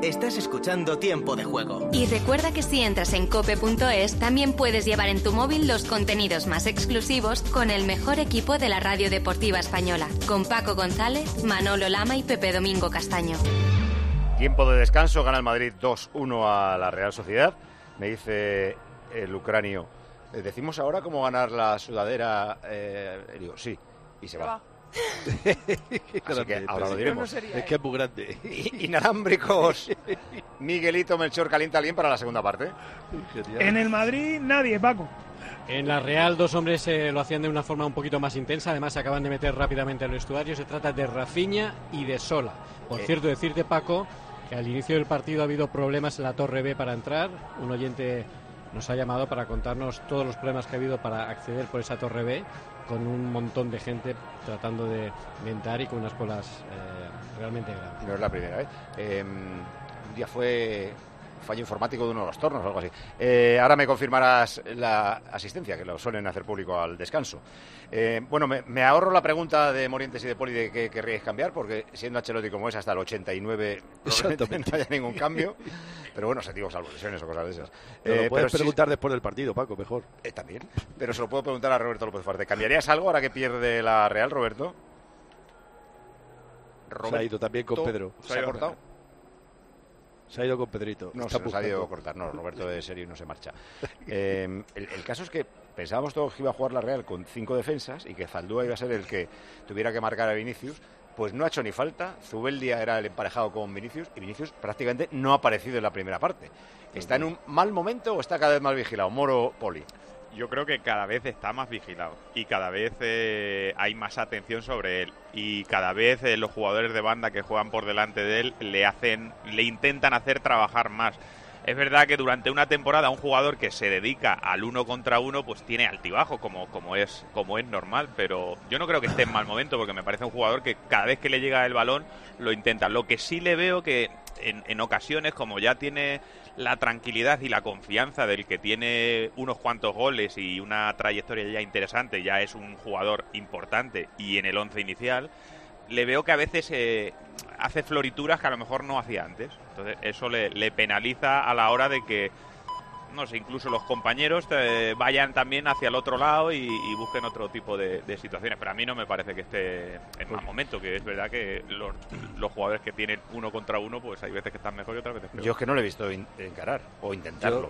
Estás escuchando Tiempo de Juego. Y recuerda que si entras en cope.es, también puedes llevar en tu móvil los contenidos más exclusivos con el mejor equipo de la radio deportiva española, con Paco González, Manolo Lama y Pepe Domingo Castaño. Tiempo de descanso, gana el Madrid 2-1 a la Real Sociedad. Me dice el ucranio, ¿decimos ahora cómo ganar la sudadera? Digo, sí, y se va. Así que ahora lo diremos. Es que es muy grande. Inalámbricos. Miguelito Melchor, ¿calienta alguien para la segunda parte? En el Madrid nadie, Paco. En la Real, dos hombres lo hacían de una forma un poquito más intensa. Además, se acaban de meter rápidamente en el vestuario. Se trata de Rafinha y de Sola. Por cierto, decirte, Paco, que al inicio del partido ha habido problemas en la Torre B para entrar. Un oyente nos ha llamado para contarnos todos los problemas que ha habido para acceder por esa Torre B, con un montón de gente tratando de entrar y con unas colas realmente grandes. No es la primera vez. Un día fue fallo informático de uno de los tornos o algo así. Ahora me confirmarás la asistencia, que lo suelen hacer público al descanso. Bueno, me ahorro la pregunta de Morientes y de Poli de qué querríais cambiar, porque siendo Ancelotti como es hasta el 89 probablemente no haya ningún cambio. Pero bueno, se digo salvo lesiones o cosas de esas. Lo puedes preguntar después del partido, Paco, mejor. También. Pero se lo puedo preguntar a Roberto López Fuerte. ¿Cambiarías algo ahora que pierde la Real, Roberto? Se ha ido también con Pedro. ¿Se ha cortado? Se ha ido con Pedrito. No, se nos ha ido a cortar. No, Roberto de serio no se marcha. El caso es que pensábamos todos que iba a jugar la Real con 5 defensas y que Zaldúa iba a ser el que tuviera que marcar a Vinicius. Pues no ha hecho ni falta. Zubeldia era el emparejado con Vinicius y Vinicius prácticamente no ha aparecido en la primera parte. ¿Está en un mal momento o está cada vez más vigilado? Moro, Poli. Yo creo que cada vez está más vigilado y cada vez hay más atención sobre él y cada vez los jugadores de banda que juegan por delante de él le intentan hacer trabajar más. Es verdad que durante una temporada un jugador que se dedica al 1 contra 1 pues tiene altibajo como es normal, pero yo no creo que esté en mal momento porque me parece un jugador que cada vez que le llega el balón lo intenta. Lo que sí le veo que en ocasiones, como ya tiene la tranquilidad y la confianza del que tiene unos cuantos goles y una trayectoria ya interesante, ya es un jugador importante y en el 11 inicial, le veo que a veces hace florituras que a lo mejor no hacía antes. Entonces eso le penaliza a la hora de que, no sé, incluso los compañeros vayan también hacia el otro lado y busquen otro tipo de situaciones. Pero a mí no me parece que esté en mal momento, que es verdad que los jugadores que tienen 1 contra 1, pues hay veces que están mejor y otras veces peor. Yo es que no le he visto encarar o intentarlo.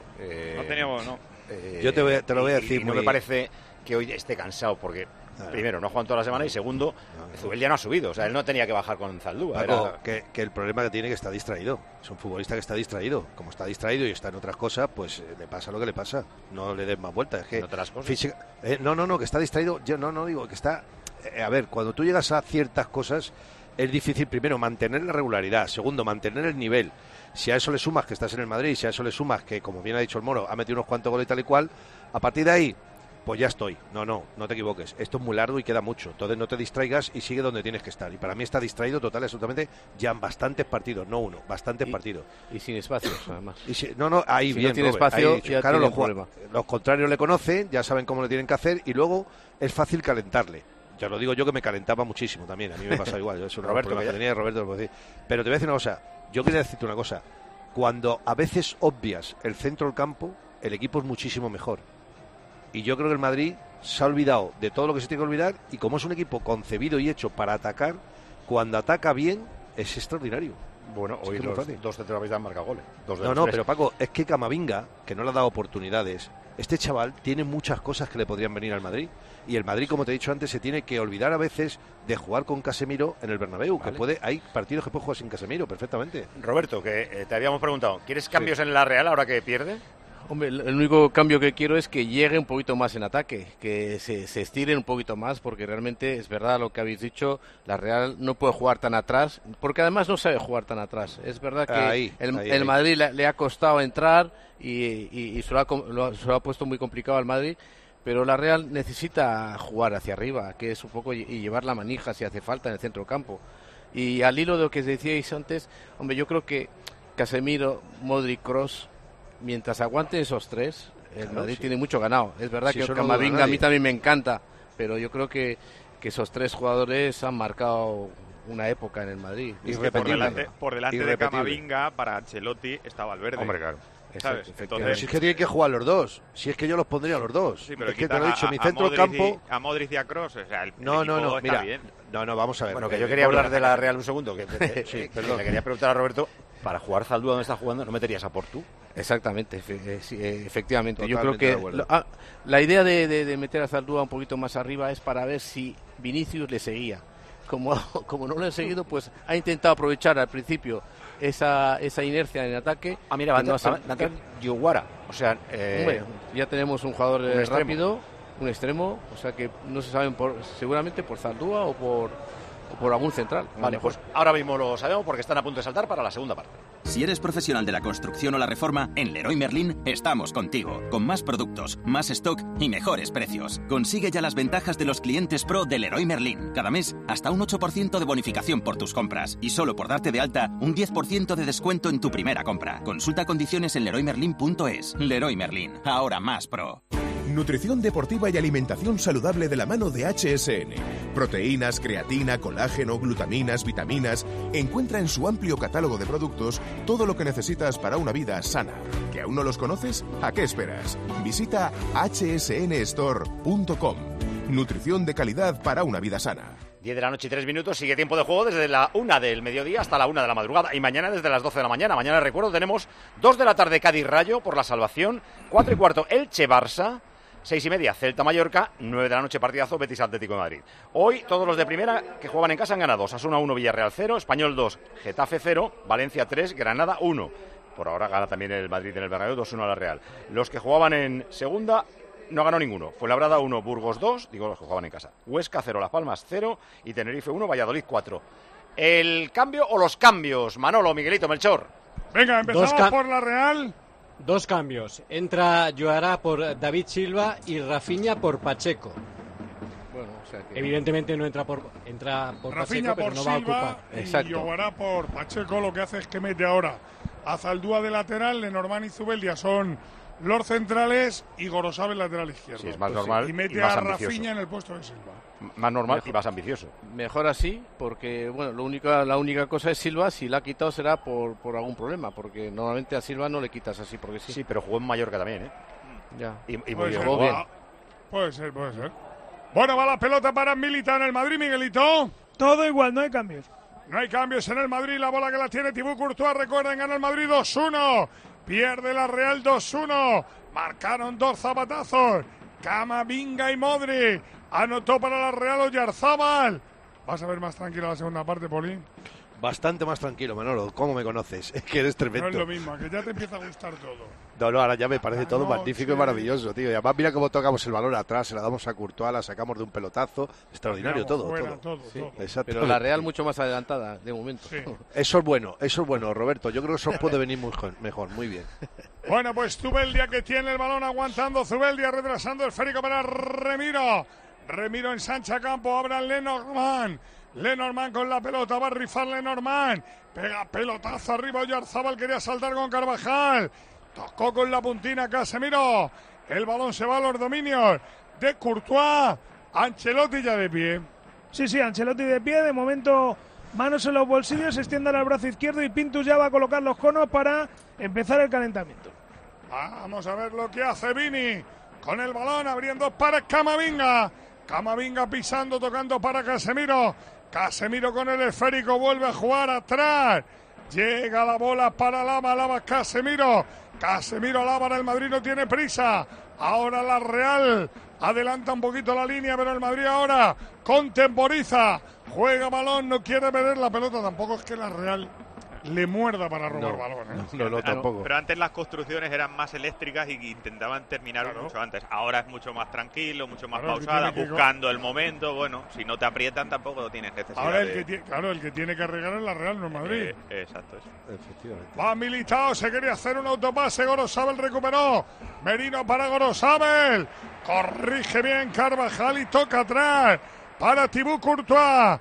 Yo te lo voy a decir. Y no me parece que hoy esté cansado, porque primero, no ha jugado toda la semana y segundo, Zubeldia no ha subido. O sea, él no tenía que bajar con Zaldúa. Paco, que el problema que tiene es que está distraído. Es un futbolista que está distraído. Como está distraído y está en otras cosas, pues le pasa lo que le pasa. No le des más vueltas. Es que ¿en otras cosas? No, que está distraído. Yo no digo que está... a ver, cuando tú llegas a ciertas cosas, es difícil, primero, mantener la regularidad. Segundo, mantener el nivel. Si a eso le sumas que estás en el Madrid, si a eso le sumas que, como bien ha dicho el Moro, ha metido unos cuantos goles y tal y cual, a partir de ahí... pues ya estoy. No te equivoques. Esto es muy largo y queda mucho. Entonces no te distraigas y sigue donde tienes que estar. Y para mí está distraído total y absolutamente ya en bastantes partidos, no uno, bastantes partidos. Y sin espacios, además. Ahí si bien, no tiene Robert, espacio, ahí, ya claro, tiene los contrarios le conocen, ya saben cómo le tienen que hacer y luego es fácil calentarle. Ya lo digo yo, que me calentaba muchísimo también. A mí me pasa igual. Yo soy Roberto, que tenía Roberto, lo puedo decir. Pero te voy a decir una cosa. Yo quería decirte una cosa. Cuando a veces obvias el centro del campo, el equipo es muchísimo mejor. Y yo creo que el Madrid se ha olvidado de todo lo que se tiene que olvidar y como es un equipo concebido y hecho para atacar, cuando ataca bien es extraordinario. Bueno, hoy los dos centrocampistas han marcado goles. Pero Paco, es que Camavinga, que no le ha dado oportunidades, este chaval tiene muchas cosas que le podrían venir al Madrid. Y el Madrid, como te he dicho antes, se tiene que olvidar a veces de jugar con Casemiro en el Bernabéu. Vale. Hay partidos que puede jugar sin Casemiro perfectamente. Roberto, que te habíamos preguntado, ¿quieres cambios en la Real ahora que pierde? Hombre, el único cambio que quiero es que llegue un poquito más en ataque, que se estiren un poquito más, porque realmente es verdad lo que habéis dicho, la Real no puede jugar tan atrás, porque además no sabe jugar tan atrás. Es verdad que el Madrid le ha costado entrar y se lo ha puesto muy complicado al Madrid, pero la Real necesita jugar hacia arriba, que es un poco y llevar la manija si hace falta en el centro campo. Y al hilo de lo que decíais antes, hombre, yo creo que Casemiro, Modric, Kroos, mientras aguante esos tres, el Madrid tiene mucho ganado. Es verdad que Camavinga a mí también me encanta, pero yo creo que esos tres jugadores han marcado una época en el Madrid. Y por delante de Camavinga, para Ancelotti, está Valverde. Hombre, claro. ¿Sabes? Entonces, si es que tienen que jugar los dos. Si es que yo los pondría los dos. Sí, pero es que te lo he dicho, mi centro Modric campo. A Modric y a Kroos, o sea, el No, equipo está mira. bien. No, vamos a ver. Bueno, que yo quería hablar de la Real un segundo. Sí, perdón. Le quería preguntar a Roberto, para jugar Zaldúa donde está jugando, ¿no meterías a Portu? Exactamente, efectivamente. Totalmente yo creo que de acuerdo. la idea de meter a Zaldúa un poquito más arriba es para ver si Vinicius le seguía. Como no lo ha seguido, pues ha intentado aprovechar al principio esa inercia en el ataque. Ah, mira, va a entrar Diawara. O sea, hombre, ya tenemos un jugador un rápido, un extremo, o sea que no se saben seguramente por Zaldúa o por algún central. Vale, pues ahora mismo lo sabemos porque están a punto de saltar para la segunda parte. Si eres profesional de la construcción o la reforma, en Leroy Merlin estamos contigo, con más productos, más stock y mejores precios. Consigue ya las ventajas de los clientes pro de Leroy Merlin. Cada mes, hasta un 8% de bonificación por tus compras. Y solo por darte de alta, un 10% de descuento en tu primera compra. Consulta condiciones en leroymerlin.es. Leroy Merlin, ahora más pro. Nutrición deportiva y alimentación saludable de la mano de HSN. Proteínas, creatina, colágeno, glutaminas, vitaminas. Encuentra en su amplio catálogo de productos todo lo que necesitas para una vida sana. ¿Que aún no los conoces? ¿A qué esperas? Visita hsnstore.com. Nutrición de calidad para una vida sana. 10 de la noche y 3 minutos, sigue tiempo de juego desde la 1 del mediodía hasta la 1 de la madrugada. Y mañana desde las 12 de la mañana. Mañana, recuerdo, tenemos 2 de la tarde Cádiz-Rayo por la salvación, 4 y cuarto Elche-Barça, 6 y media Celta-Mallorca, 9 de la noche partidazo Betis-Atlético de Madrid. Hoy todos los de primera que juegan en casa han ganado. Osasuna 1, Villarreal 0, Español 2, Getafe 0, Valencia 3, Granada 1. Por ahora gana también el Madrid en el Bernabéu 2-1 a la Real. Los que jugaban en segunda no ganó ninguno. Fuenlabrada 1, Burgos 2, digo los que jugaban en casa. Huesca 0, Las Palmas 0 y Tenerife 1, Valladolid 4. ¿El cambio o los cambios? Manolo, Miguelito, Melchor. Venga, empezamos por la Real. 2 cambios. Entra Joará por David Silva y Rafinha por Pacheco. Bueno, o sea que evidentemente no entra por Rafinha Pacheco, pero por no va a Silva ocupar. Y Exacto. Joará por Pacheco. Lo que hace es que mete ahora a Zaldúa de lateral, Lenormand y Zubeldia son los centrales y Gorosabel lateral izquierdo. Sí, es más normal y mete y más a ambicioso. Rafinha en el puesto de Silva. Más normal y más ambicioso. Mejor así, porque bueno, la única cosa es Silva, si la ha quitado será por algún problema, porque normalmente a Silva no le quitas así porque sí. Sí, pero jugó en Mallorca también, ¿eh? Ya. Y muy Puede bien. ser, jugó bien. puede ser. Bueno, va la pelota para Militao en el Madrid, Miguelito. Todo igual, no hay cambios. No hay cambios en el Madrid, la bola que la tiene Thibaut Courtois, recuerden, gana el Madrid 2-1, pierde la Real 2-1, marcaron 2 zapatazos, Camavinga y Modric, anotó para la Real Oyarzábal. ¿Vas a ver más tranquila la segunda parte, Poli? Bastante más tranquilo, Manolo. ¿Cómo me conoces? Es que eres tremendo. No es lo mismo, que ya te empieza a gustar todo. No, ahora ya me parece todo magnífico y sí. maravilloso, tío. Y además mira cómo tocamos el balón atrás, se la damos a Courtois, la sacamos de un pelotazo. Extraordinario todo. Sí. Exacto. Pero la Real mucho más adelantada, de momento. Sí. Eso es bueno, Roberto. Yo creo que eso puede venir mejor, muy bien. Bueno, pues Zubeldia que tiene el balón aguantando, Zubeldia retrasando el esférico para Remiro. Remiro ensancha campo, abra Lenormand. Lenormand con la pelota, va a rifar Lenormand. Pega pelotazo arriba, Oyarzábal quería saltar con Carvajal. Tocó con la puntina Casemiro. El balón se va a los dominios de Courtois. Ancelotti ya de pie. Sí, Ancelotti de pie, de momento manos en los bolsillos, extiende el brazo izquierdo y Pintus ya va a colocar los conos para empezar el calentamiento. Vamos a ver lo que hace Vini. Con el balón abriendo para Camavinga. Camavinga pisando, tocando para Casemiro. Casemiro con el esférico vuelve a jugar atrás. Llega la bola para Lava Casemiro. Casemiro Lava, el Madrid no tiene prisa. Ahora la Real adelanta un poquito la línea, pero el Madrid ahora contemporiza. Juega balón, no quiere perder la pelota. Tampoco es que la Real le muerda para robar balón, ¿eh? No, tampoco. Pero antes las construcciones eran más eléctricas y intentaban terminar mucho antes. Ahora es mucho más tranquilo, mucho más pausada, buscando el momento. Bueno, si no te aprietan tampoco tienes necesidad. Ahora el que tiene que arreglar es la Real, no Madrid. Exacto. Efectivamente. Va Militao, se quería hacer un autopase, Gorosabel recuperó. Merino para Gorosabel. Corrige bien Carvajal y toca atrás para Thibaut Courtois.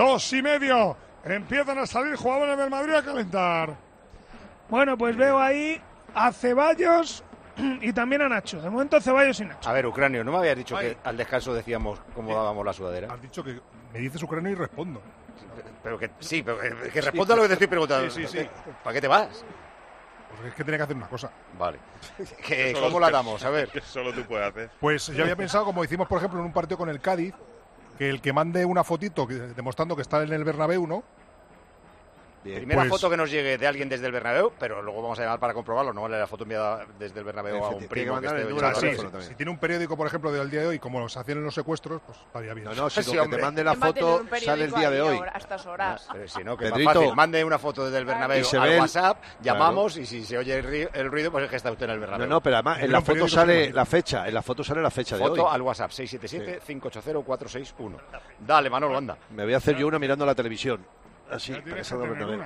2,5. Empiezan a salir jugadores del Madrid a calentar. Bueno, pues veo ahí a Ceballos y también a Nacho. De momento Ceballos y Nacho. A ver, Ucranio, ¿no me habías dicho que al descanso decíamos cómo dábamos la sudadera? Has dicho que me dices Ucranio y respondo. Pero que responda a lo que te estoy preguntando. Sí. ¿Para qué te vas? Porque es que tiene que hacer una cosa. Vale. ¿Cómo la damos? A ver. Que solo tú puedes hacer. Pues yo había pensado, como hicimos, por ejemplo, en un partido con el Cádiz, que el que mande una fotito demostrando que está en el Bernabéu, ¿no? Bien. Primera Pues, foto que nos llegue de alguien desde el Bernabéu, pero luego vamos a llamar para comprobarlo. No vale la foto enviada desde el Bernabéu a un primo que esté. Si tiene un periódico, por ejemplo, del día de hoy, como se hacían en los secuestros, pues estaría bien. No, si que te mande la foto sale el día de hoy. A estas horas. Si no, que es más fácil. Mande una foto desde el Bernabéu al WhatsApp, llamamos y si se oye el ruido, pues es que está usted en el Bernabéu. No, pero además en la foto sale la fecha. En la foto sale la fecha de hoy. Foto al WhatsApp 677-580-461. Dale, Manolo, anda. Me voy a hacer yo una mirando la televisión. Así, para que salga el Bernabéu.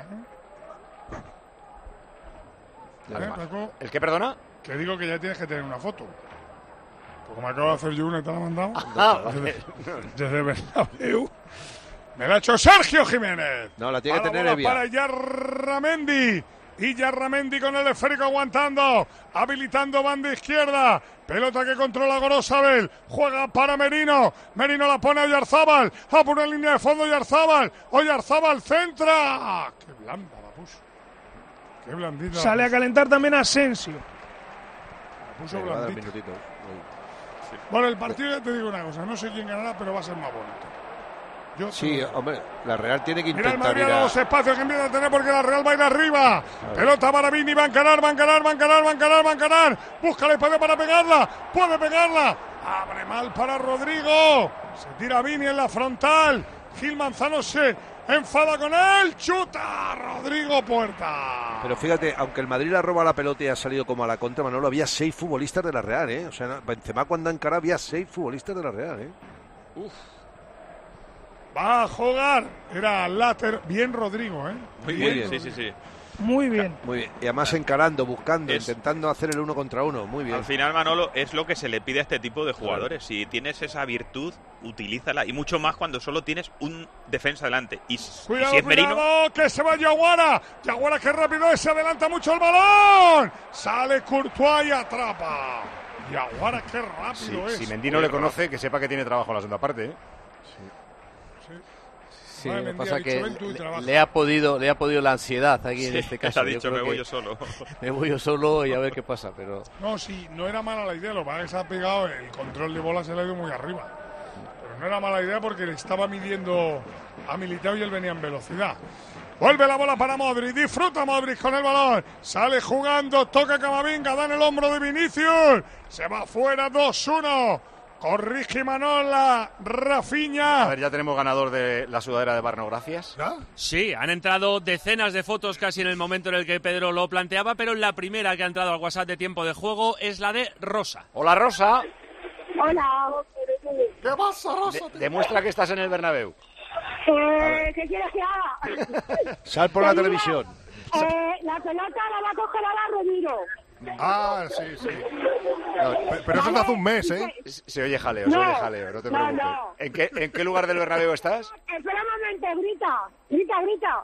¿El qué, perdona? Que digo que ya tienes que tener una foto. Porque me acabo de hacer yo una y te la he mandado. Desde Bernabéu. Me la ha hecho Sergio Jiménez. No, la tiene que tener Evia. Para Yarramendi. Y Yarramendi con el esférico aguantando. Habilitando banda izquierda. Pelota que controla Gorosabel. Juega para Merino. Merino la pone a Oyarzábal. A por una línea de fondo Oyarzábal. Oyarzábal centra. Qué blanda la puso. Qué blandita. Sale a calentar también Asensio. La puso blandita. Bueno, el partido, ya te digo una cosa. No sé quién ganará, pero va a ser más bonito. Hombre, la Real tiene que intentar. intentar Mira el Madrid a los espacios que empieza a tener porque la Real va a ir arriba. Pelota para Vini, va a encarar. Busca el espacio para pegarla. Puede pegarla. Abre mal para Rodrigo. Se tira Vini en la frontal. Gil Manzano se enfada con él. Chuta Rodrigo Puerta. Pero fíjate, aunque el Madrid la roba la pelota y ha salido como a la contra, Manolo, había 6 futbolistas de la Real, ¿eh? O sea, Benzema cuando encara había 6 futbolistas de la Real, ¿eh? Va a jugar. Era Later. Bien Rodrigo, ¿eh? Muy bien. Sí. Muy bien. Y además encarando, buscando, intentando hacer el 1 contra 1. Muy bien. Al final, Manolo, es lo que se le pide a este tipo de jugadores. Si tienes esa virtud, utilízala. Y mucho más cuando solo tienes un defensa delante. Y si es Merino... que se va Yaguara. Yaguara que rápido es, se adelanta mucho el balón. Sale Courtois y atrapa. Yaguara qué rápido es. Si Mendy no le conoce, que sepa que tiene trabajo en la segunda parte, ¿eh? Sí, lo que pasa es que le ha podido la ansiedad aquí en este caso. Ha dicho, me voy yo solo. Me voy yo solo y a ver qué pasa, pero... No, sí, no era mala la idea, lo que pasa es que se ha pegado, el control de bola se le ha ido muy arriba. Pero no era mala idea porque le estaba midiendo a Militao y él venía en velocidad. Vuelve la bola para Modric, disfruta Modric con el balón, sale jugando, toca Camavinga, da en el hombro de Vinicius, se va fuera 2-1. Corrige Manola, Rafinha. A ver, ya tenemos ganador de la sudadera de Barno, gracias. ¿Ya? Sí, han entrado decenas de fotos casi en el momento en el que Pedro lo planteaba, pero la primera que ha entrado al WhatsApp de tiempo de juego es la de Rosa. Hola, Rosa. Hola. ¿Qué pasa, Rosa? Demuestra que estás en el Bernabéu. ¿Qué quieres que haga? Sal por la televisión. La pelota la va a coger ahora Rodrigo. Ah, sí. Pero eso es hace un mes, ¿eh? Se oye jaleo, no te preocupes. No. ¿En qué lugar del Bernabéu estás? Espera un momento, grita.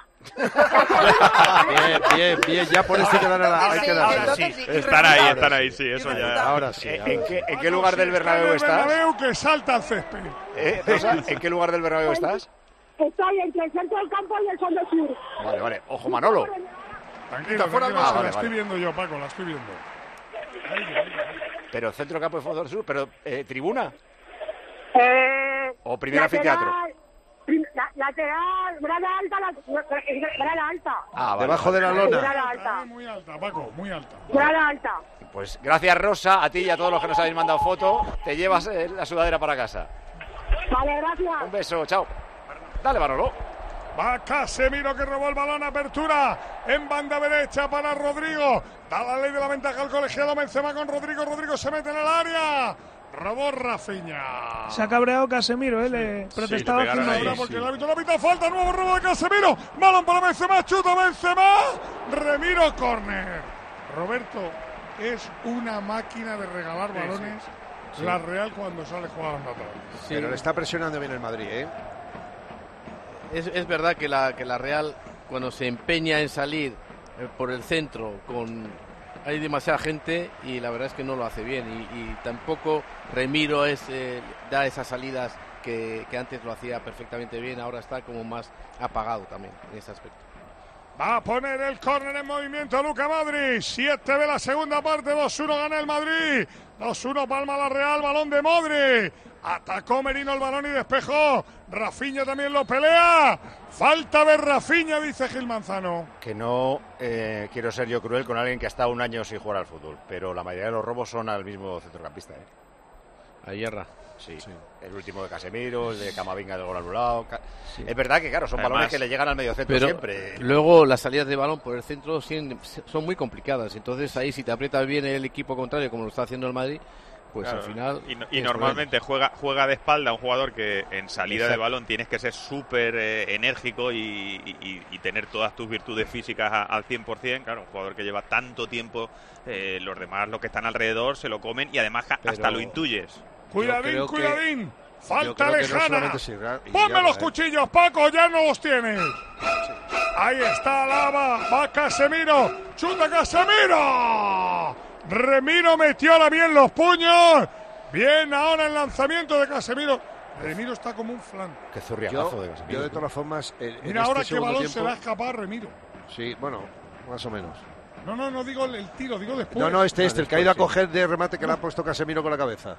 Bien, ya por eso hay que dar ahora sí. Están ahí, sí, eso ya. Ahora sí. ¿En qué lugar del Bernabéu estás? Bernabéu que salta al césped. Rosa, ¿en qué lugar del Bernabéu estás? Estoy entre el centro del campo y el fondo sur. Vale. Ojo, Manolo. Tranquila, la estoy viendo yo, Paco, la estoy viendo. Pero centro campo y fondo sur, pero ¿tribuna? ¿O primer anfiteatro? Lateral, grada alta. Vale, debajo de la lona. Grada alta. Muy alta, Paco, muy alta. Grada alta. Pues gracias, Rosa, a ti y a todos los que nos habéis mandado foto. Te llevas la sudadera para casa. Vale, gracias. Un beso, chao. Dale, Manolo. Va Casemiro que robó el balón, apertura en banda derecha para Rodrigo. Da la ley de la ventaja al colegiado Benzema con Rodrigo. Rodrigo se mete en el área. Robó Rafinha. Se ha cabreado Casemiro, le protestaba haciendo porque el árbitro no pita falta. Nuevo robo de Casemiro. Balón para Benzema, chuta Benzema. Remiro, córner. Roberto es una máquina de regalar balones. Sí. La Real cuando sale jugando atrás. Sí. Pero le está presionando bien el Madrid, ¿eh? Es verdad que la Real, cuando se empeña en salir por el centro, hay demasiada gente y la verdad es que no lo hace bien. Y tampoco Remiro da esas salidas que antes lo hacía perfectamente bien, ahora está como más apagado también en ese aspecto. Va a poner el córner en movimiento Luka Modric. 7 de la segunda parte, 2-1 gana el Madrid. 2-1 palma la Real, balón de Modric. Atacó Merino el balón y despejó. Rafinha también lo pelea. Falta de Rafinha, dice Gil Manzano. Que no quiero ser yo cruel con alguien que ha estado un año sin jugar al fútbol, pero la mayoría de los robos son al mismo centrocampista. A Hierra. Sí. El último de Casemiro, el de Camavinga del gol anulado. Sí. Es verdad que, claro, son balones que le llegan al mediocentro siempre. Luego las salidas de balón por el centro son muy complicadas. Entonces ahí si te aprieta bien el equipo contrario, como lo está haciendo el Madrid, pues claro, al final... Y normalmente juega de espalda un jugador que en salida de balón tienes que ser súper enérgico y tener todas tus virtudes físicas al 100%. Claro, un jugador que lleva tanto tiempo, los demás, los que están alrededor, se lo comen y además hasta lo intuyes. Cuidadín. Falta lejana. Ponme los cuchillos, Paco, ya no los tienes. Ahí está Alaba. Va Casemiro. Chuta Casemiro. Remiro metió bien los puños. Bien ahora el lanzamiento de Casemiro. Remiro está como un flan. Qué zurriagazo de Casemiro. Yo de todas formas... Mira ahora qué balón se va a escapar Remiro. Sí, bueno, más o menos. No digo el tiro, digo después. No, el que ha ido a coger de remate que le ha puesto Casemiro con la cabeza.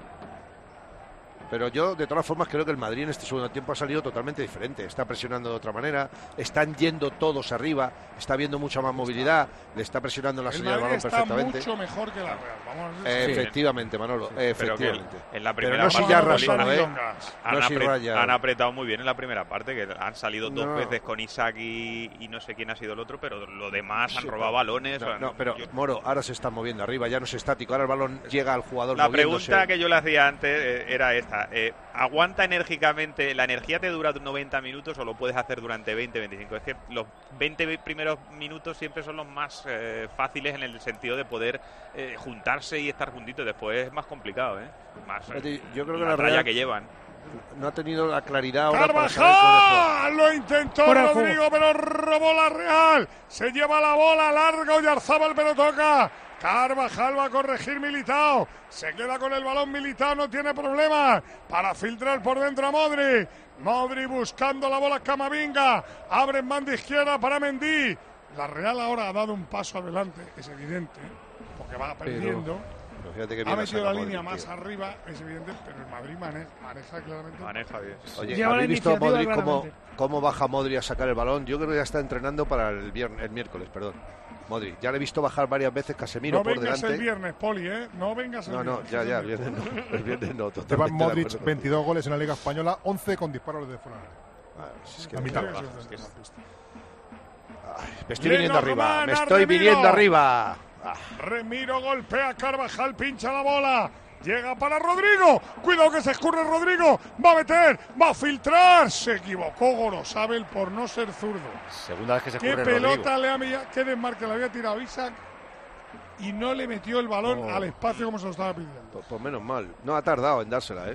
Pero yo, de todas formas, creo que el Madrid en este segundo tiempo ha salido totalmente diferente. Está presionando de otra manera, están yendo todos arriba, está viendo mucha más movilidad, le está presionando la salida del balón perfectamente. Está mucho mejor que la Real. Vamos a ver. Efectivamente, Manolo, efectivamente. En la primera parte, ya razón, han apretado muy bien en la primera parte, que han salido dos veces con Isaac y no sé quién ha sido el otro, pero lo demás han robado balones. Moro, ahora se está moviendo arriba, ya no es estático, ahora el balón llega al jugador La moviéndose. Pregunta que yo le hacía antes era esta. ¿Aguanta enérgicamente? ¿La energía te dura 90 minutos o lo puedes hacer durante 20, 25? Es que los 20 primeros minutos siempre son los más fáciles en el sentido de poder juntarse y estar juntitos. Después es más complicado, más yo creo que la raya que llevan. No ha tenido la claridad ahora Carvajal lo intentó Rodrigo, pero robó la Real. Se lleva la bola, larga Oyarzábal, pero toca. Carvajal va a corregir Militao. Se queda con el balón Militao, no tiene problemas para filtrar por dentro a Modric. Modric buscando la bola Camavinga. Abre en banda izquierda para Mendy. La Real ahora ha dado un paso adelante, es evidente, porque va perdiendo. Ha metido la línea más arriba, es evidente, pero el Madrid maneja claramente. Maneja bien. Oye, ¿habéis visto a Modric cómo baja Modric a sacar el balón? Yo creo que ya está entrenando para el miércoles, perdón. Modric, ya le he visto bajar varias veces Casemiro por delante. No vengas el viernes, Poli, No vengas el viernes. Ya, el viernes no. Lleva Modric 22 goles en la Liga Española, 11 con disparos desde fuera. A mitad. Me estoy viniendo arriba. Remiro golpea a Carvajal, pincha la bola. Llega para Rodrigo. Cuidado que se escurre Rodrigo. Va a meter, va a filtrar. Se equivocó Gorosabel por no ser zurdo. Segunda vez que se escurre Rodrigo. Qué pelota qué desmarque le había tirado Isaac. Y no le metió el balón al espacio como se lo estaba pidiendo. Pues menos mal. No ha tardado en dársela,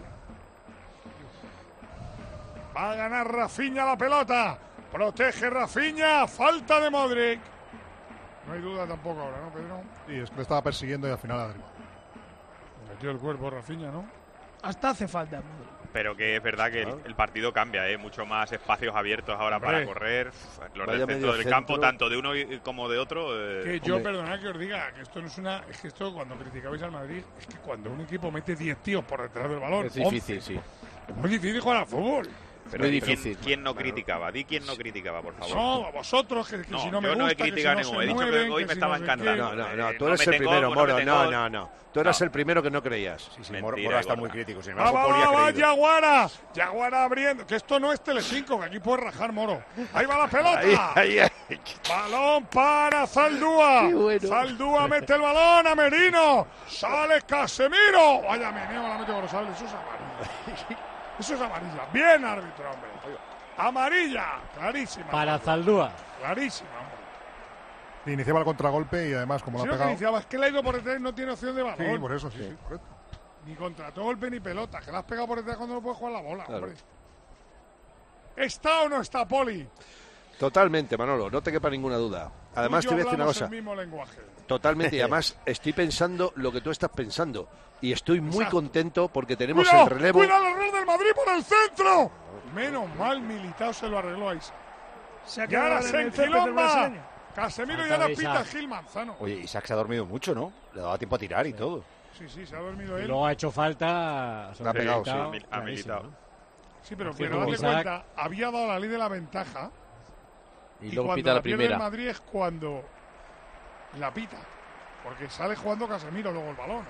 Va a ganar Rafinha la pelota. Protege Rafinha. Falta de Modric. No hay duda tampoco ahora, ¿no, Pedro? Sí, es que le estaba persiguiendo y al final arriba. Metió el cuerpo Rafinha, ¿no? Hasta hace falta. Pero que es verdad que el partido cambia, mucho más espacios abiertos ahora para correr. Los del centro del campo, tanto de uno como de otro. Que yo, perdonad que os diga, que esto no es una... Es que esto, cuando criticabais al Madrid, es que cuando un equipo mete 10 tíos por detrás del balón... Es difícil, sí. Es muy difícil jugar al fútbol. Pero es difícil. ¿Quién no criticaba? Di quién no criticaba, por favor. No, vosotros, que si no me gusta, yo no he criticado que si he dicho que hoy me estaba encantando. No, tú eres el primero, Moro. No. Tú eras el primero que no creías. Sí, Moro está muy crítico. Va, Yaguara abriendo. Que esto no es Telecinco, que aquí puede rajar Moro. Ahí va la pelota. Ahí. Balón para Zaldúa. Zaldúa mete el balón a Merino. Sale Casemiro. Vaya meneo, la mete Gorosabel. Eso es amarilla. Eso es amarilla. Bien, árbitro, hombre. Amarilla. Clarísima. Para Zaldúa. Clarísima, hombre. Iniciaba el contragolpe y además, como lo ha pegado... iniciaba, es que le ha ido por detrás, no tiene opción de balón. Sí, por eso, sí, correcto. Ni contragolpe ni pelota, que la has pegado por detrás cuando no puedes jugar la bola, hombre. ¿Está o no está, Poli? Totalmente, Manolo, no te quepa ninguna duda. además te voy a decir una cosa. El mismo lenguaje. Totalmente, y además estoy pensando lo que tú estás pensando. Y estoy muy contento porque tenemos ¡Cuidado! el relevo. ¡Cuidado el error del Madrid por el centro! Menos mal, Militao se lo arregló a Isaac. Se ha Y ahora quedado se en el césped del enquilomba. brasileño. Casemiro ya la pita Gil Manzano. Oye, Isaac se ha dormido mucho, ¿no? Le daba tiempo a tirar y todo. Sí, se ha dormido él. Y luego ha hecho falta. La ha pegado, sí. Ha militado. Sí, pero Haciendo date Isaac. cuenta, había dado la ley de la ventaja. Y luego cuando pita la pierde primera. el Madrid es cuando la pita. Porque sale jugando Casemiro luego el balón,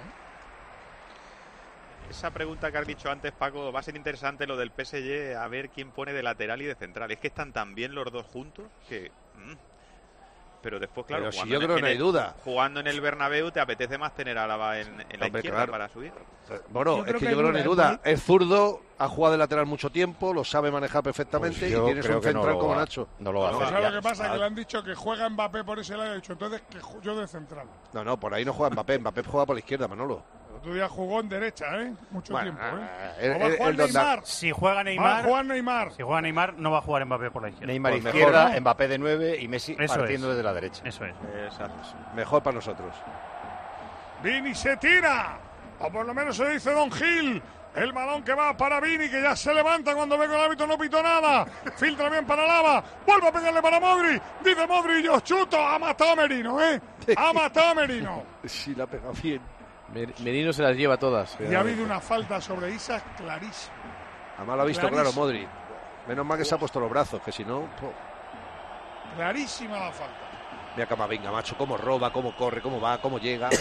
Esa pregunta que has dicho antes, Paco, va a ser interesante lo del PSG, a ver quién pone de lateral y de central. Es que están tan bien los dos juntos que... Pero después, claro, Pero si yo creo que no hay duda. Jugando en el Bernabéu te apetece más tener a Alaba en la Hombre, izquierda claro. para subir. Bueno, Yo es creo que que yo creo que no hay hay duda. duda. Es zurdo, ha jugado de lateral mucho tiempo, lo sabe manejar perfectamente Pues y yo tienes creo un que no central lo como va- Nacho. no lo va a ¿no? hacer. ¿Sabes lo que pasa? Que le han dicho que juega Mbappé por ese lado y ha dicho entonces que yo de central. No, por ahí no juega Mbappé. Mbappé juega por la izquierda, Manolo. El otro día jugó en derecha, Mucho Bueno, tiempo, el- ¿O va a jugar el donde- Neymar? Si juega Va a Neymar, jugar Neymar. si juega Neymar, no va a jugar Mbappé por la izquierda. Neymar Pues izquierda, mejor, Mbappé de 9 y Messi Eso partiendo es. desde la derecha. Eso es. Mejor para nosotros. Vini se tira. O por lo menos se dice Don Gil. El balón que va para Vini, que ya se levanta cuando ve que el árbitro no pitó nada. Filtra bien para Alaba. Vuelve a pegarle para Modri. Dice Modri, yo chuto. Ha matado a Merino, Ha matado a Merino. Sí, la ha pegado bien. Merino se las lleva todas. Y ha habido una falta sobre Isaac clarísima. Además lo ha visto claro Clarísimo. Modri. Menos mal que se ha puesto los brazos, que si no... Clarísima la falta. Mira Camavinga, macho, cómo roba, cómo corre, cómo va, cómo llega.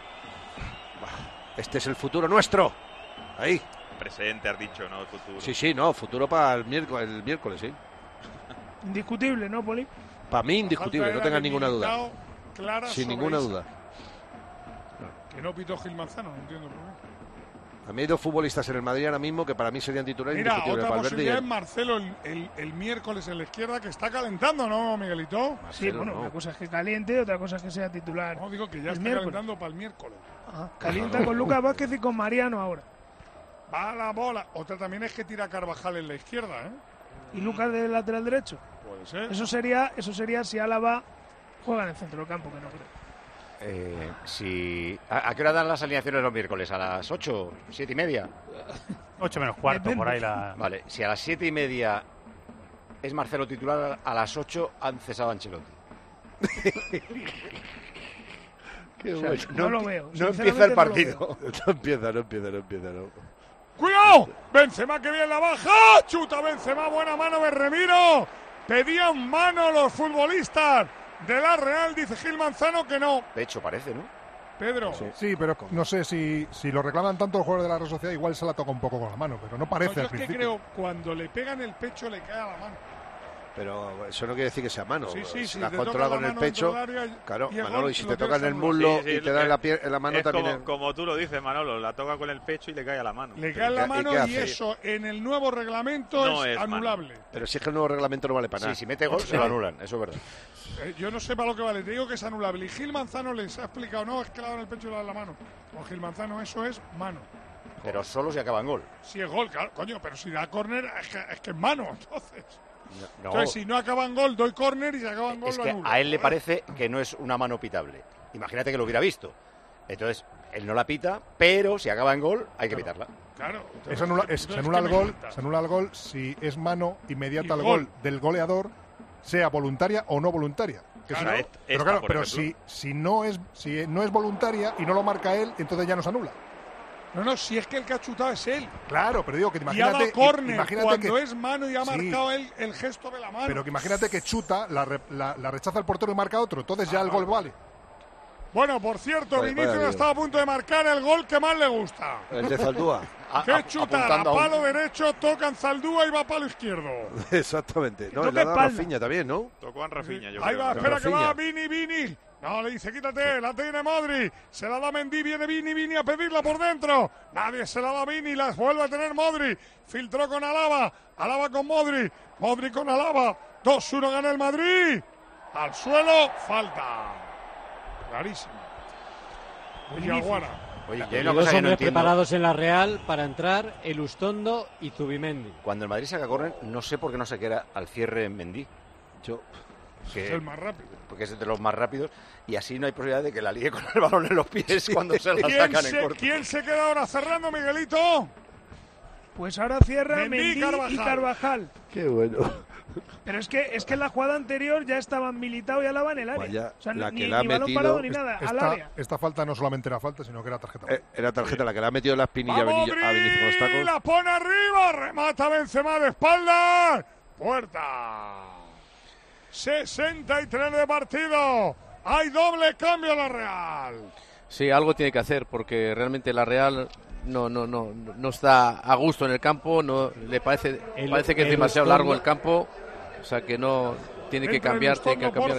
Este es el futuro nuestro. Ahí. Presente, has dicho, ¿no? Futuro. Sí, no, futuro para el miércoles, sí. Indiscutible, ¿no, Poli? Para mí indiscutible, no tengas ninguna duda. Clara Sin sobre ninguna Isaac. duda. Que no pitó Gil Manzano, no entiendo por qué. A mí hay dos futbolistas en el Madrid ahora mismo que para mí serían titulares Mira, indiscutibles. otra Valverde y posibilidad es él. Marcelo el miércoles en la izquierda, que está calentando, ¿no, Miguelito? Sí, bueno, una cosa es que caliente, otra cosa es que sea titular. No, digo que ya el está miércoles. calentando para el miércoles. Calienta con Lucas Vázquez y con Mariano ahora. Va la bola. Otra también es que tira Carvajal en la izquierda, ¿Y Lucas de lateral derecho? Puede ser. Eso sería si Álava juega en el centro del campo, que no creo. ¿A qué hora dan las alineaciones los miércoles? ¿A las 8? ¿7:30? 8 menos cuarto, por ahí la... Vale, si a las 7:30 es Marcelo titular, a las 8 han cesado a Ancelotti. Qué O sea, bueno. No lo veo. No sinceramente empieza el no lo partido. No empieza. ¡Cuidado! Benzema que bien la baja. Chuta Benzema, buena mano de Remiro. Pedían mano los futbolistas de la Real, dice Gil Manzano que no. De hecho, parece, ¿no? Pedro. Sí, pero no sé si lo reclaman tanto los jugadores de la Real Sociedad, igual se la toca un poco con la mano, pero no parece Yo al es que principio. creo cuando le pegan el pecho le cae a la mano. Pero eso no quiere decir que sea mano. Sí, si si la te controla toca con la el mano pecho, dentro del área claro, y el Manolo, gol y si lo te toca en tienes el anulado. muslo y te da en la mano es también. como tú lo dices, Manolo, la toca con el pecho y le cae a la mano. Le cae en la mano qué y hace? eso en el nuevo reglamento No es es mano. anulable. Pero si es que el nuevo reglamento no vale para nada. Sí, si mete gol, se lo anulan, eso es verdad. Yo no sé para lo que vale, te digo que es anulable. Y Gil Manzano les ha explicado, no, es que le dan el pecho y le dan la mano. Con Gil Manzano eso es mano. Pero solo si acaba en gol. Si es gol, claro, coño, pero si da córner es que es mano, entonces. No, Entonces, si no acaba en gol, doy córner y si acaba en gol es lo que anulo. a él le parece que no es una mano pitable. Imagínate que lo hubiera visto. Entonces, él no la pita, pero si acaba en gol, hay que pitarla. Claro. Se anula el gol si es mano inmediata Y al gol. gol del goleador, sea voluntaria o no voluntaria. Que Claro, si no- esta, pero claro, por pero ejemplo. si no es voluntaria y no lo marca él, entonces ya no se anula. No, si es que el que ha chutado es él. Claro, pero digo que Y ha imagínate, dado córner imagínate cuando que, es mano y ha Sí. marcado él el gesto de la mano. pero que imagínate que chuta, la rechaza el portero y marca otro, entonces ya el gol vale. Bueno, por cierto, Vaya Vinicius lío. estaba a punto de marcar el gol que más le gusta. El de Zaldúa. Que chuta a apuntando a palo uno. derecho, toca en Zaldúa y va a palo izquierdo. Exactamente. No, toque le ha dado espalda. Rafinha también, ¿no? Tocó a Rafinha, yo Ahí creo. va, espera que Rafinha. va, Vini. No, le dice, quítate, la tiene Modri. Se la da Mendy, viene Vini a pedirla por dentro. Nadie se la da a Vini, la vuelve a tener Modri. Filtró con Alaba con Modri. Modri con Alaba. 2-1 gana el Madrid. Al suelo, falta. Clarísimo. Villaguara. Oye, y hay Y una dos cosa que no hombres entiendo. preparados en la Real para entrar, Elustondo y Zubimendi. Cuando el Madrid saca córner, no sé por qué no se queda al cierre en Mendy. Yo, Es el más rápido. Porque es de los más rápidos, y así no hay posibilidad de que la ligue con el balón en los pies cuando se la sacan en corto. ¿Quién se queda ahora cerrando, Miguelito? Pues ahora cierra Mendy y Carvajal. Qué bueno. Pero es que en la jugada anterior ya estaban Militao y Alaba en el área. Vaya, o sea, la ni que la ha balón metido, parado ni nada, al área. Esta falta no solamente era falta, sino que era tarjeta. Era tarjeta la que le ha metido la espinilla a Vinicius con los tacos. La pone arriba, remata Benzema de espaldas. Puerta. 63 de partido. Hay doble cambio a la Real. Sí, algo tiene que hacer porque realmente la Real no está a gusto en el campo, no le parece que es demasiado largo el campo, o sea que no tiene que cambiar, Por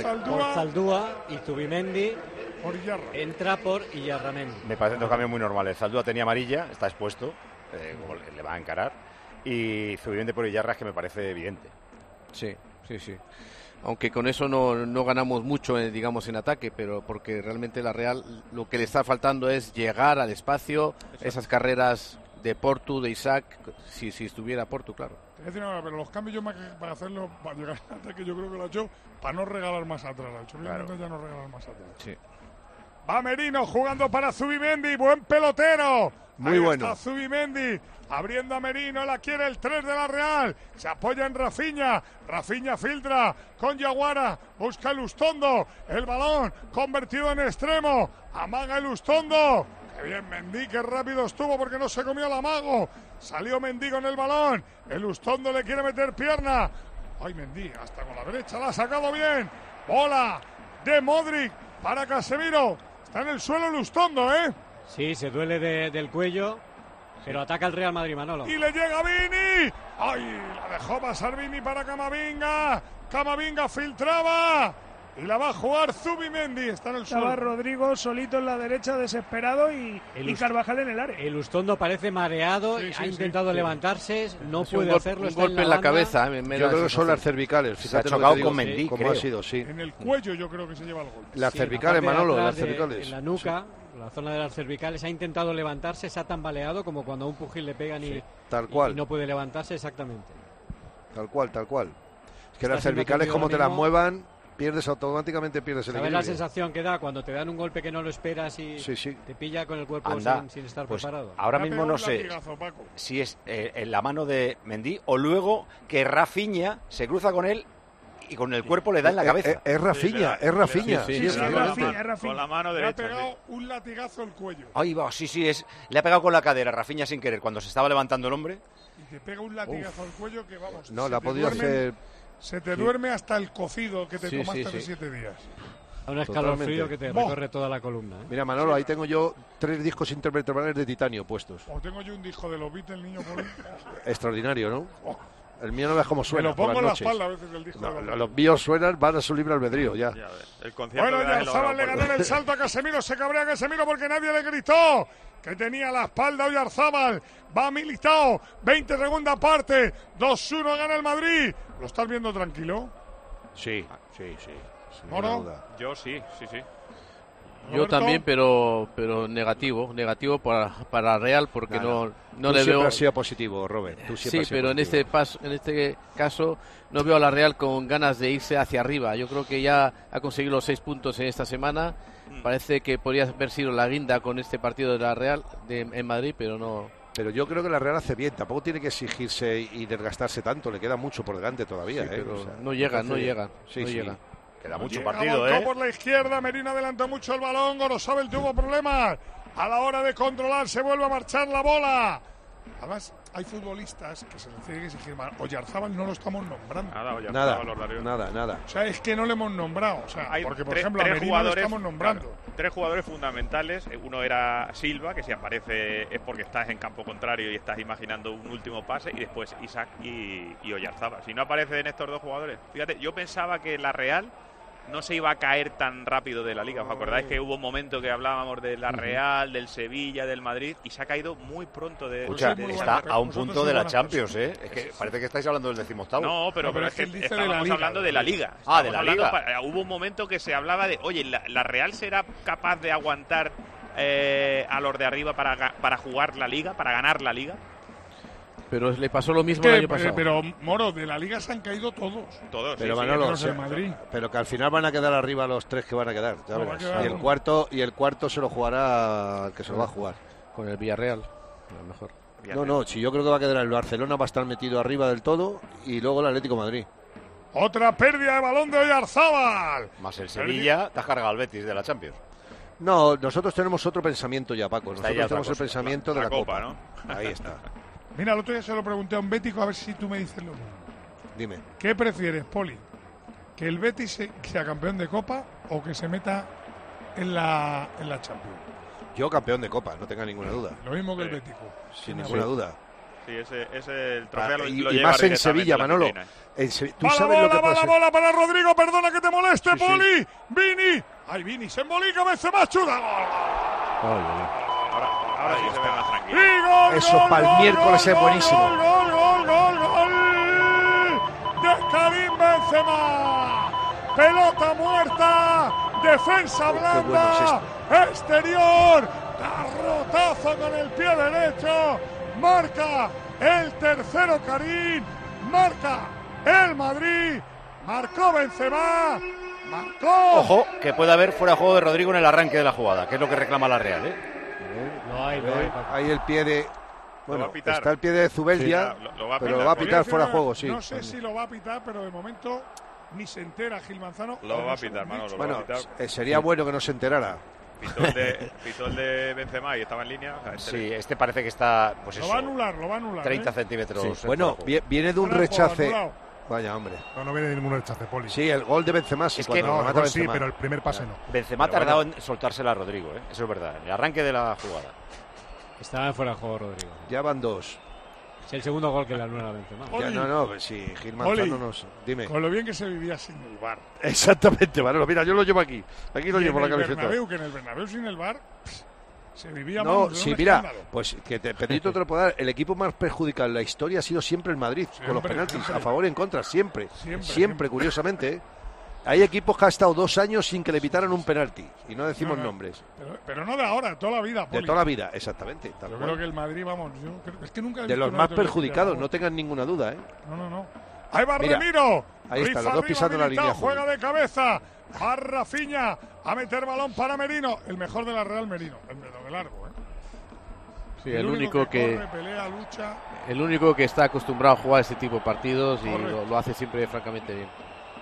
Zaldúa y Zubimendi entra por Iyarramendi. Me parecen dos cambios muy normales. Zaldúa tenía amarilla, está expuesto, le va a encarar, y Zubimendi por Iyarra, que me parece evidente. Sí. Aunque con eso no ganamos mucho, digamos, en ataque, pero porque realmente la Real lo que le está faltando es llegar al espacio, esas carreras de Portu, de Isaac, si estuviera Portu, claro. Te voy a decir una cosa, pero los cambios yo para hacerlo, para llegar al ataque, yo creo que lo ha hecho para no regalar más atrás. Lo ha hecho bien, ya no regalar más atrás. Sí. Va Merino jugando para Zubimendi, buen pelotero. Muy bueno. Está Zubimendi abriendo a Merino, la quiere el 3 de la Real. Se apoya en Rafinha. Rafinha filtra con Yaguara. Busca el Ustondo. El balón convertido en extremo. Amaga el Ustondo. Qué bien Mendy, qué rápido estuvo porque no se comió el amago. Salió Mendy con el balón. El Ustondo le quiere meter pierna. Ay, Mendy, hasta con la derecha la ha sacado bien. Bola de Modric para Casemiro. Está en el suelo el Ustondo, ¿eh? Sí, se duele del cuello, pero ataca el Real Madrid, Manolo. Y le llega Vini. ¡Ay! La dejó pasar Vini para Camavinga. Camavinga filtraba. Y la va a jugar Zubimendi. Está en el suelo. Estaba Rodrigo solito en la derecha, desesperado, y Carvajal en el área. El Ustondo parece mareado, ha intentado levantarse, no puede hacerlo. Un golpe en la cabeza. Yo creo que son las cervicales. Se ha chocado con Mendy, como ha sido, sí. En el cuello yo creo que se lleva el golpe. Las cervicales, Manolo, las cervicales. En la nuca, la zona de las cervicales, ha intentado levantarse, se ha tambaleado como cuando a un pugil le pegan tal cual. Y no puede levantarse exactamente. Tal cual. Es que las cervicales, como te las muevan, automáticamente pierdes el equilibrio. ¿Sabes la sensación que da cuando te dan un golpe que no lo esperas y te pilla con el cuerpo sin estar preparado? Ahora mismo no sé si es en la mano de Mendy o luego que Rafinha se cruza con él y con el cuerpo le da en la cabeza. Es Rafinha. Con la mano derecha. Le ha pegado un latigazo al cuello. Ahí va, le ha pegado con la cadera Rafinha sin querer cuando se estaba levantando el hombre. Y te pega un latigazo al cuello que vamos. No, la ha podido hacer. Se te duerme hasta el cocido que te tomaste de 7 días. A un escalofrío que te recorre toda la columna. Mira, Manolo, ahí tengo yo 3 discos intervertebrales de titanio puestos. O tengo yo un disco de los Beatles, niño por ahí. Extraordinario, ¿no? El mío no ves cómo suena. Me lo pongo en la espalda a veces el disco. Los míos suenan, van a su libre albedrío ya. Bueno, Oyarzabal le ganó en el salto a Casemiro. Se cabrea Casemiro porque nadie le gritó que tenía la espalda Oyarzabal. Va Militao, 20 segunda parte. 2-1 gana el Madrid. ¿Lo estás viendo tranquilo? Sí. ¿Moro? Yo sí. Yo también, pero negativo para Real porque no le veo. Siempre has sido positivo, Robert. Sí, pero en este caso no veo a la Real con ganas de irse hacia arriba. Yo creo que ya ha conseguido los 6 puntos en esta semana. Parece que podría haber sido la guinda con este partido de la Real en Madrid, pero no. Pero yo creo que la Real hace bien. Tampoco tiene que exigirse y desgastarse tanto. Le queda mucho por delante todavía. Pero o sea, no llega. Sí. Queda mucho Llega partido, Volcó por la izquierda, Merino adelantó mucho el balón, Gorosabel tuvo problemas a la hora de controlar, se vuelve a marchar la bola. Además, hay futbolistas que se les tiene que exigir más. Oyarzabal no lo estamos nombrando. Nada. O sea, es que no le hemos nombrado. O sea, hay porque, por ejemplo, a Merino lo estamos nombrando. Claro, 3 jugadores fundamentales. Uno era Silva, que si aparece es porque estás en campo contrario y estás imaginando un último pase. Y después Isaac y Oyarzabal. Si no aparecen estos 2 jugadores, fíjate, yo pensaba que la Real no se iba a caer tan rápido de la Liga. ¿Os acordáis que hubo un momento que hablábamos de la Real, del Sevilla, del Madrid, y se ha caído muy pronto de... Está a un punto de la Champions, ¿eh? Es que parece que estáis hablando del 18º. No, pero es que estábamos hablando de la Liga. De la Liga. Hubo un momento que se hablaba de, oye, ¿la Real será capaz de aguantar a los de arriba para jugar la Liga, para ganar la Liga? Pero le pasó lo mismo el año pasado. Pero, Moro, de la Liga se han caído todos. Todos, pero sí, Manolo, sí, Madrid. pero que al final van a quedar arriba los 3 que van a quedar. Ya No, verás. va a quedar Y el cuarto se lo jugará el que se lo va a jugar. Con el Villarreal, a lo mejor. No, si yo creo que va a quedar el Barcelona, va a estar metido arriba del todo, y luego el Atlético de Madrid. Otra pérdida de balón de Oyarzábal. Más el Sevilla, te has cargado al Betis de la Champions. No, nosotros tenemos otro pensamiento ya, Paco. Está Nosotros ya tenemos otra el cosa, pensamiento de la Copa, ¿no? Ahí está. Mira, el otro día se lo pregunté a un bético, a ver si tú me dices lo mismo. Dime. ¿Qué prefieres, Poli? ¿Que el Betis sea campeón de Copa o que se meta en la Champions? Yo campeón de Copa, no tenga ninguna duda. Lo mismo que el bético. Sin ninguna duda. Sí, ese el trofeo lo y lleva más en directamente Sevilla, la Manolo. vitrina. ¿Tú sabes lo que puede ser? bola para Rodrigo, perdona que te moleste, Sí, sí. Poli. Vini. Ay, Vini, se embolica, Benzema, chuda. Ahora sí se ve más tranquilo. Y gol, Eso gol, para el gol, miércoles gol, es buenísimo. Gol de Karim Benzema. Pelota muerta, defensa Qué bueno blanda, exterior, garrotazo con el pie derecho, marca el tercero Karim, marca el Madrid, marcó Benzema, marcó. Ojo, que puede haber fuera de juego de Rodrigo en el arranque de la jugada, que es lo que reclama la Real, ¿eh? No hay. Ahí el pie de... Bueno, va a pitar. está el pie de Zubeldia, Sí, lo va a pero pitar. lo va a pitar Voy fuera de decir, juego, sí. No sé si lo va a pitar, pero de momento ni se entera Gil Manzano. Lo va a Nos pitar, han Manolo. dicho. Lo va a Bueno, pitar. sería bueno que no se enterara. Pitó el de Benzema y estaba en línea. O sea, Sí, este parece que está, pues Lo eso, va a anular. 30 centímetros. Sí. Bueno, viene de un Fuera de juego, rechace. anulado. Vaya, hombre. No viene de ningún rechace, Poli. Sí, el gol de Benzema sí, Es cuando que- lo No, remata el gol sí, Benzema. pero el primer pase no. Benzema ha Pero tardado en soltársela a Rodrigo, ¿eh? Eso es verdad, en el arranque de la jugada. Estaba fuera de juego Rodrigo. Ya van 2. Es el segundo gol que le anula a Benzema. Oli. Ya, no, pues sí, Gil Oli. Manzano nos... Dime. Con lo bien que se vivía sin el VAR. Exactamente, Manolo. Mira, yo lo llevo aquí. Aquí lo Y llevo en la el camiseta. Bernabéu, que en el Bernabéu sin el VAR se vivía No, vamos, sí, un mira, escándalo. pues que Pedrito te lo puedo dar. El equipo más perjudicado en la historia ha sido siempre el Madrid, con los Siempre, penaltis, siempre. a favor y en contra, siempre. Siempre. Siempre, curiosamente. ¿eh? Hay equipos que han estado 2 años sin que le pitaran un penalti, y no decimos No, no. nombres. Pero no de ahora, de toda la vida. De Poli. toda la vida, exactamente. tal Yo cual. creo que el Madrid, vamos, es que nunca he De visto los un más árbitro que perjudicados, tire a no tengan ninguna duda, ¿eh? favor. No. Ahí va Mira, Remiro. ahí está, los Rifa dos arriba, pisando la Militao, línea azul. juega de cabeza. Va Rafinha a meter balón para Merino. El mejor de la Real Merino. De largo, ¿eh? Sí, el único que corre, pelea, lucha. el único que está acostumbrado a jugar este tipo de partidos y Correcto. lo hace siempre francamente bien.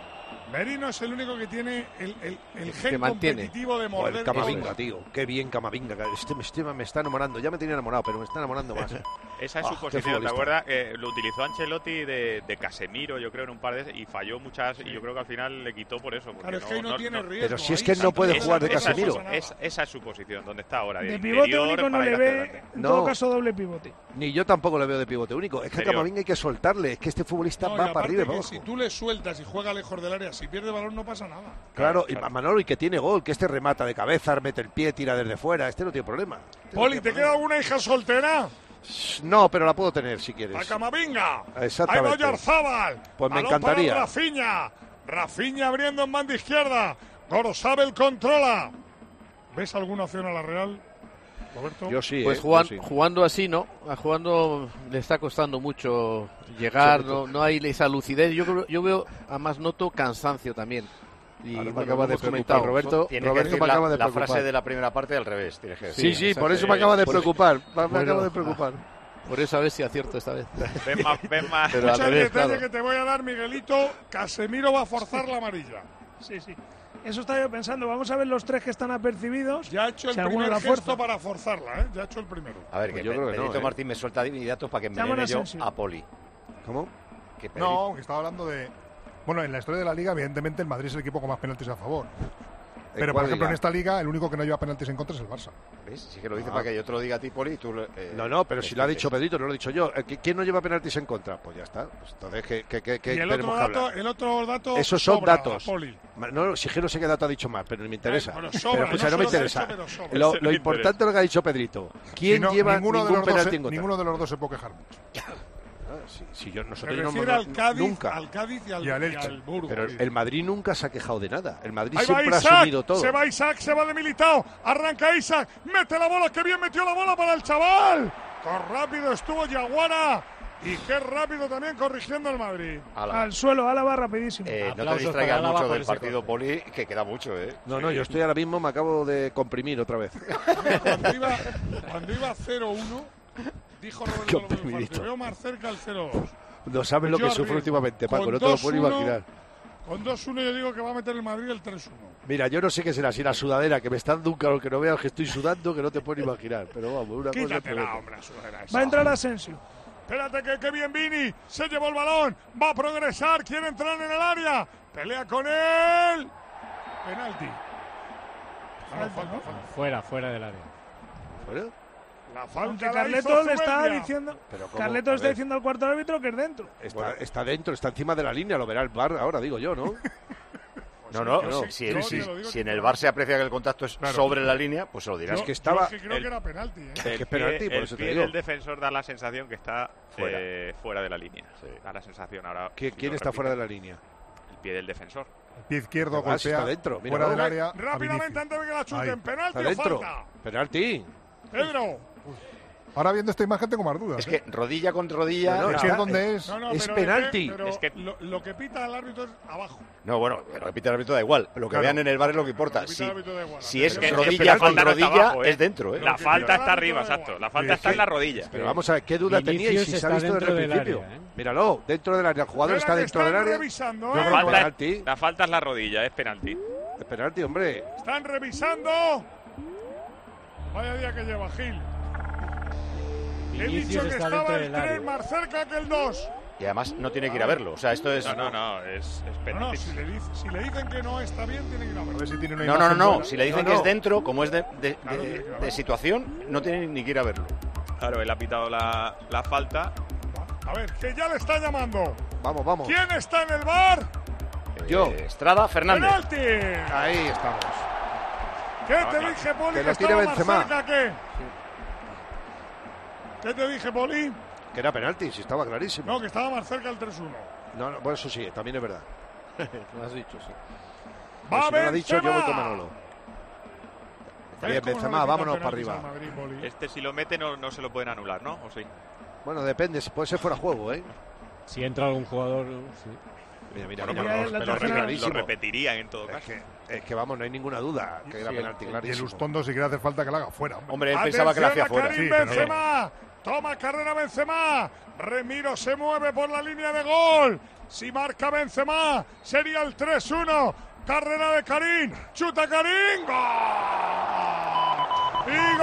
Merino es el único que tiene el Que gen mantiene. competitivo de Joder, morder. Camavinga, todo. tío. Qué bien Camavinga. Este me está enamorando. Ya me tenía enamorado, pero me está enamorando más. Esa es Ah, su qué posición, ¿te futbolista. acuerdas? Lo utilizó Ancelotti de Casemiro, yo creo, en un par de veces, y falló muchas, y yo creo que al final le quitó por eso. porque Claro, es que ahí no tiene riesgo. Pero si es ahí que no puede esa- jugar de esa- Casemiro. Esa es su posición, donde está ahora. De interior pivote único no para le ir hacia ve, adelante. en No. todo caso, doble pivote. Ni yo tampoco le veo de pivote único. Es que a Interior. Camavinga hay que soltarle. Es que este futbolista No, y va para aparte arriba y que para abajo. si tú le sueltas y juega lejos del área, si pierde balón no pasa nada. Claro, y Manolo, y que tiene gol, que este remata de cabeza, mete el pie, tira desde fuera. Este no tiene problema. Este no Poli, tiene ¿te queda alguna hija soltera? No, pero la puedo tener si quieres. A Camavinga. Exactamente. Ahí va Oyarzábal. Pues me Balón encantaría. para Rafinha. Rafinha abriendo en banda izquierda. Gorosabel controla. ¿Ves alguna opción a la Real, Roberto? Yo sí. Pues yo sí. jugando así, ¿no? Jugando le está costando mucho llegar, Sí, no hay esa lucidez. Yo veo, además noto cansancio también. Y Ahora me bueno, acaba lo de hemos preocupar, comentado. Roberto. Tienes que Roberto decir me acaba de la preocupar. frase de la primera parte al revés. Tienes que decir. Sí, por eso me acaba de preocupar. Me Bueno, acaba de preocupar. Por eso a ver si acierto esta vez. Ven más. Pero al Escucha el revés, detalle claro. que te voy a dar, Miguelito. Casemiro va a forzar la amarilla. Sí. Eso estaba yo pensando. Vamos a ver los 3 que están apercibidos. Ya ha hecho el Si alguno primer la gesto fuerza. para forzarla, ¿eh? Ya ha hecho el primero. A ver, Pues que yo creo que no, Benito ¿eh? Martín me suelta datos para que me Llaman a yo Asensio. a Poli. ¿Cómo? Que No, que estaba hablando de... Bueno, en la historia de la Liga, evidentemente, el Madrid es el equipo con más penaltis a favor. Pero, por cuál ejemplo, liga? en esta Liga, el único que no lleva penaltis en contra es el Barça. ¿Ves? Sí que lo dice Ah. para que yo te lo diga a ti, Poli, y tú... No, pero si lo ha dicho Pedrito, no lo he dicho yo. ¿Quién no lleva penaltis en contra? Pues ya está. Pues entonces, ¿qué Y el tenemos otro, que dato, hablar? el otro dato. Esos son sobra, datos. Poli. No, si es que no sé qué dato ha dicho más, pero no me interesa. Bueno, sobra, pero escucha, no no me se lo ha interesa. dicho, pero sobra. Lo Ese no importante es lo que ha dicho Pedrito. ¿Quién Si no, lleva ninguno ningún de los penalti dos, en contra? ninguno de los dos se puede quejar mucho. Nosotros Se no refiere al Cádiz, nunca. al Cádiz y al, Y al y Elche. al Burgos. Pero el Madrid nunca se ha quejado de nada. El Madrid Ahí va siempre ha Isaac, asumido todo. se va Isaac, se va de Militao, arranca Isaac, mete la bola, que bien metió la bola para el chaval. Con rápido estuvo Yaguara, Y qué rápido también corrigiendo el Madrid. Al suelo, Álava rapidísimo. No te distraigas mucho del partido, Poli, que queda mucho, No, yo estoy ahora mismo, me acabo de comprimir otra vez. Cuando iba 0-1, dijo Roberto López, te veo más cerca al 0-2. No sabes lo que sufro últimamente, Paco, no te lo puedo imaginar. Con 2-1 yo digo que va a meter el Madrid el 3-1. Mira, yo no sé qué será, si la sudadera, que me está dando un calor que no veas, que estoy sudando, que no te puedo imaginar. Pero vamos, una cosa... Hombre, la sudadera esa. Va a entrar Asensio. Espérate que bien Vini, se llevó el balón, va a progresar, quiere entrar en el área, pelea con él. Penalti. Fuera del área. ¿Fuera? La falta. Aunque Carleto le está diciendo. Carleto está diciendo al cuarto árbitro que es dentro. Está dentro, está encima de la línea, lo verá el VAR ahora, digo yo, ¿no? Si en el VAR se aprecia que el contacto es sobre la línea, pues se lo dirás. Es que estaba. Yo creo que era penalti. El pie del defensor da la sensación que está fuera de la línea. Sí. Da la sensación ahora. ¿Quién está fuera de la línea? El pie del defensor. El pie izquierdo golpea está dentro, fuera del área. Rápidamente antes de que la chuten. ¿Penalti o dentro. falta? Penalti. Pedro. Ahora viendo esta imagen tengo más dudas. Es que rodilla con rodilla... ¿dónde es? Es penalti. Es que lo que pita el árbitro es abajo. No, bueno, lo que pita el árbitro da igual. Lo que vean en el VAR es lo que importa. Si es que rodilla con rodilla, es dentro. La falta está arriba, exacto. La falta está en la rodilla. Pero vamos a ver, ¿qué duda teníais si se ha visto desde el principio? Míralo, dentro del área. El jugador está dentro del área. La falta es la rodilla, es penalti. Es penalti, hombre. Están revisando. Vaya día que lleva Gil. He dicho que estaba el 3 más cerca que el 2. Y además no tiene que ir a verlo. O sea, esto es... No, es penalti. Si le dicen que no está bien, tiene que ir a verlo. Si tiene una no. Si le dicen que es dentro, como es de situación, no tiene ni que ir a verlo. Claro, él ha pitado la falta. A ver, que ya le está llamando. Vamos. ¿Quién está en el VAR? Yo. Estrada Fernández. ¡Penalti! Ahí estamos. ¿Qué te dije, Poli? Que Que lo tire estaba más Benzema. cerca que... ¿Qué te dije, Poli? Que era penalti, si estaba clarísimo. No, que estaba más cerca el 3-1. No, bueno, eso sí, también es verdad. Lo has dicho, sí. Va si no lo ha dicho, yo voy con Benzema. Manolo. Está bien, Benzema, vámonos para arriba. Este, si lo mete, no se lo pueden anular, ¿no? ¿O sí? Bueno, depende, puede ser fuera de juego, ¿eh? Si entra algún jugador, sí. Mira, lo repetirían en todo caso. Es que vamos, no hay ninguna duda que era penalti clarísimo. Y el Ustondo, si quiere hacer falta, que la haga fuera. Hombre, él pensaba que la hacía fuera. Karim Benzema. Toma carrera Benzema. Remiro se mueve por la línea de gol. Si marca Benzema, sería el 3-1. Carrera de Karim. Chuta Karim. ¡Gol! Y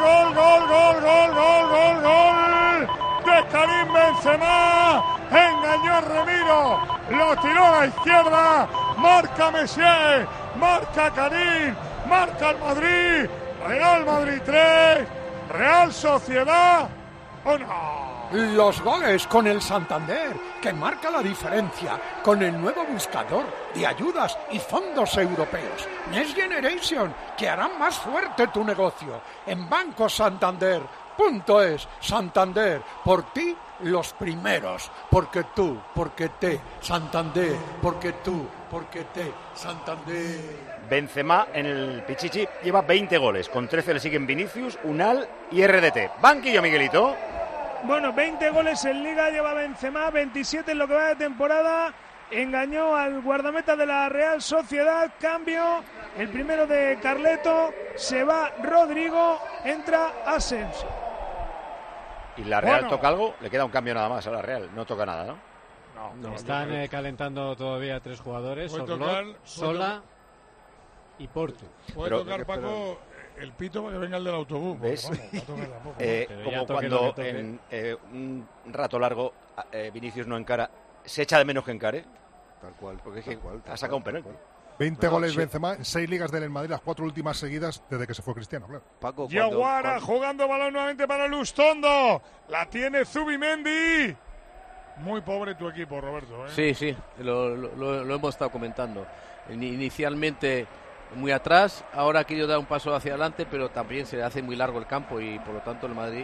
gol de Karim Benzema. Engañó a Remiro. Lo tiró a la izquierda. Marca Messier. Marca Karim. Marca el Madrid. Real Madrid 3. Real Sociedad. ¿O no? Los goles con el Santander, que marca la diferencia con el nuevo buscador de ayudas y fondos europeos. Next Generation, que harán más fuerte tu negocio. En Banco Santander.es. Santander, por ti los primeros. Porque tú, porque te. Santander, porque tú, porque te. Santander. Benzema en el Pichichi lleva 20 goles. Con 13 le siguen Vinicius, Unal y RDT. Banquillo, Miguelito. Bueno, 20 goles en Liga lleva Benzema, 27 en lo que va de temporada. Engañó al guardameta de la Real Sociedad. Cambio, el primero de Carleto. Se va Rodrigo, entra Asensio. ¿Y la Real toca algo? Le queda un cambio nada más a la Real. No toca nada, ¿no? No. Están calentando todavía 3 jugadores. Orlov, Sola y Porto. Puede tocar, Paco, el pito para que venga el del autobús. ¿Ves? Como cuando en un rato largo Vinicius no encara, se echa de menos que encare. Tal cual, porque es que ha sacado un penalti. 20 goles Benzema en 6 ligas del Madrid, las 4 últimas seguidas desde que se fue Cristiano, claro. Paco, Yaguara jugando balón nuevamente para Lustondo. La tiene Zubimendi. Muy pobre tu equipo, Roberto. Sí, lo hemos estado comentando. Inicialmente muy atrás, ahora ha querido dar un paso hacia adelante, pero también se le hace muy largo el campo y por lo tanto el Madrid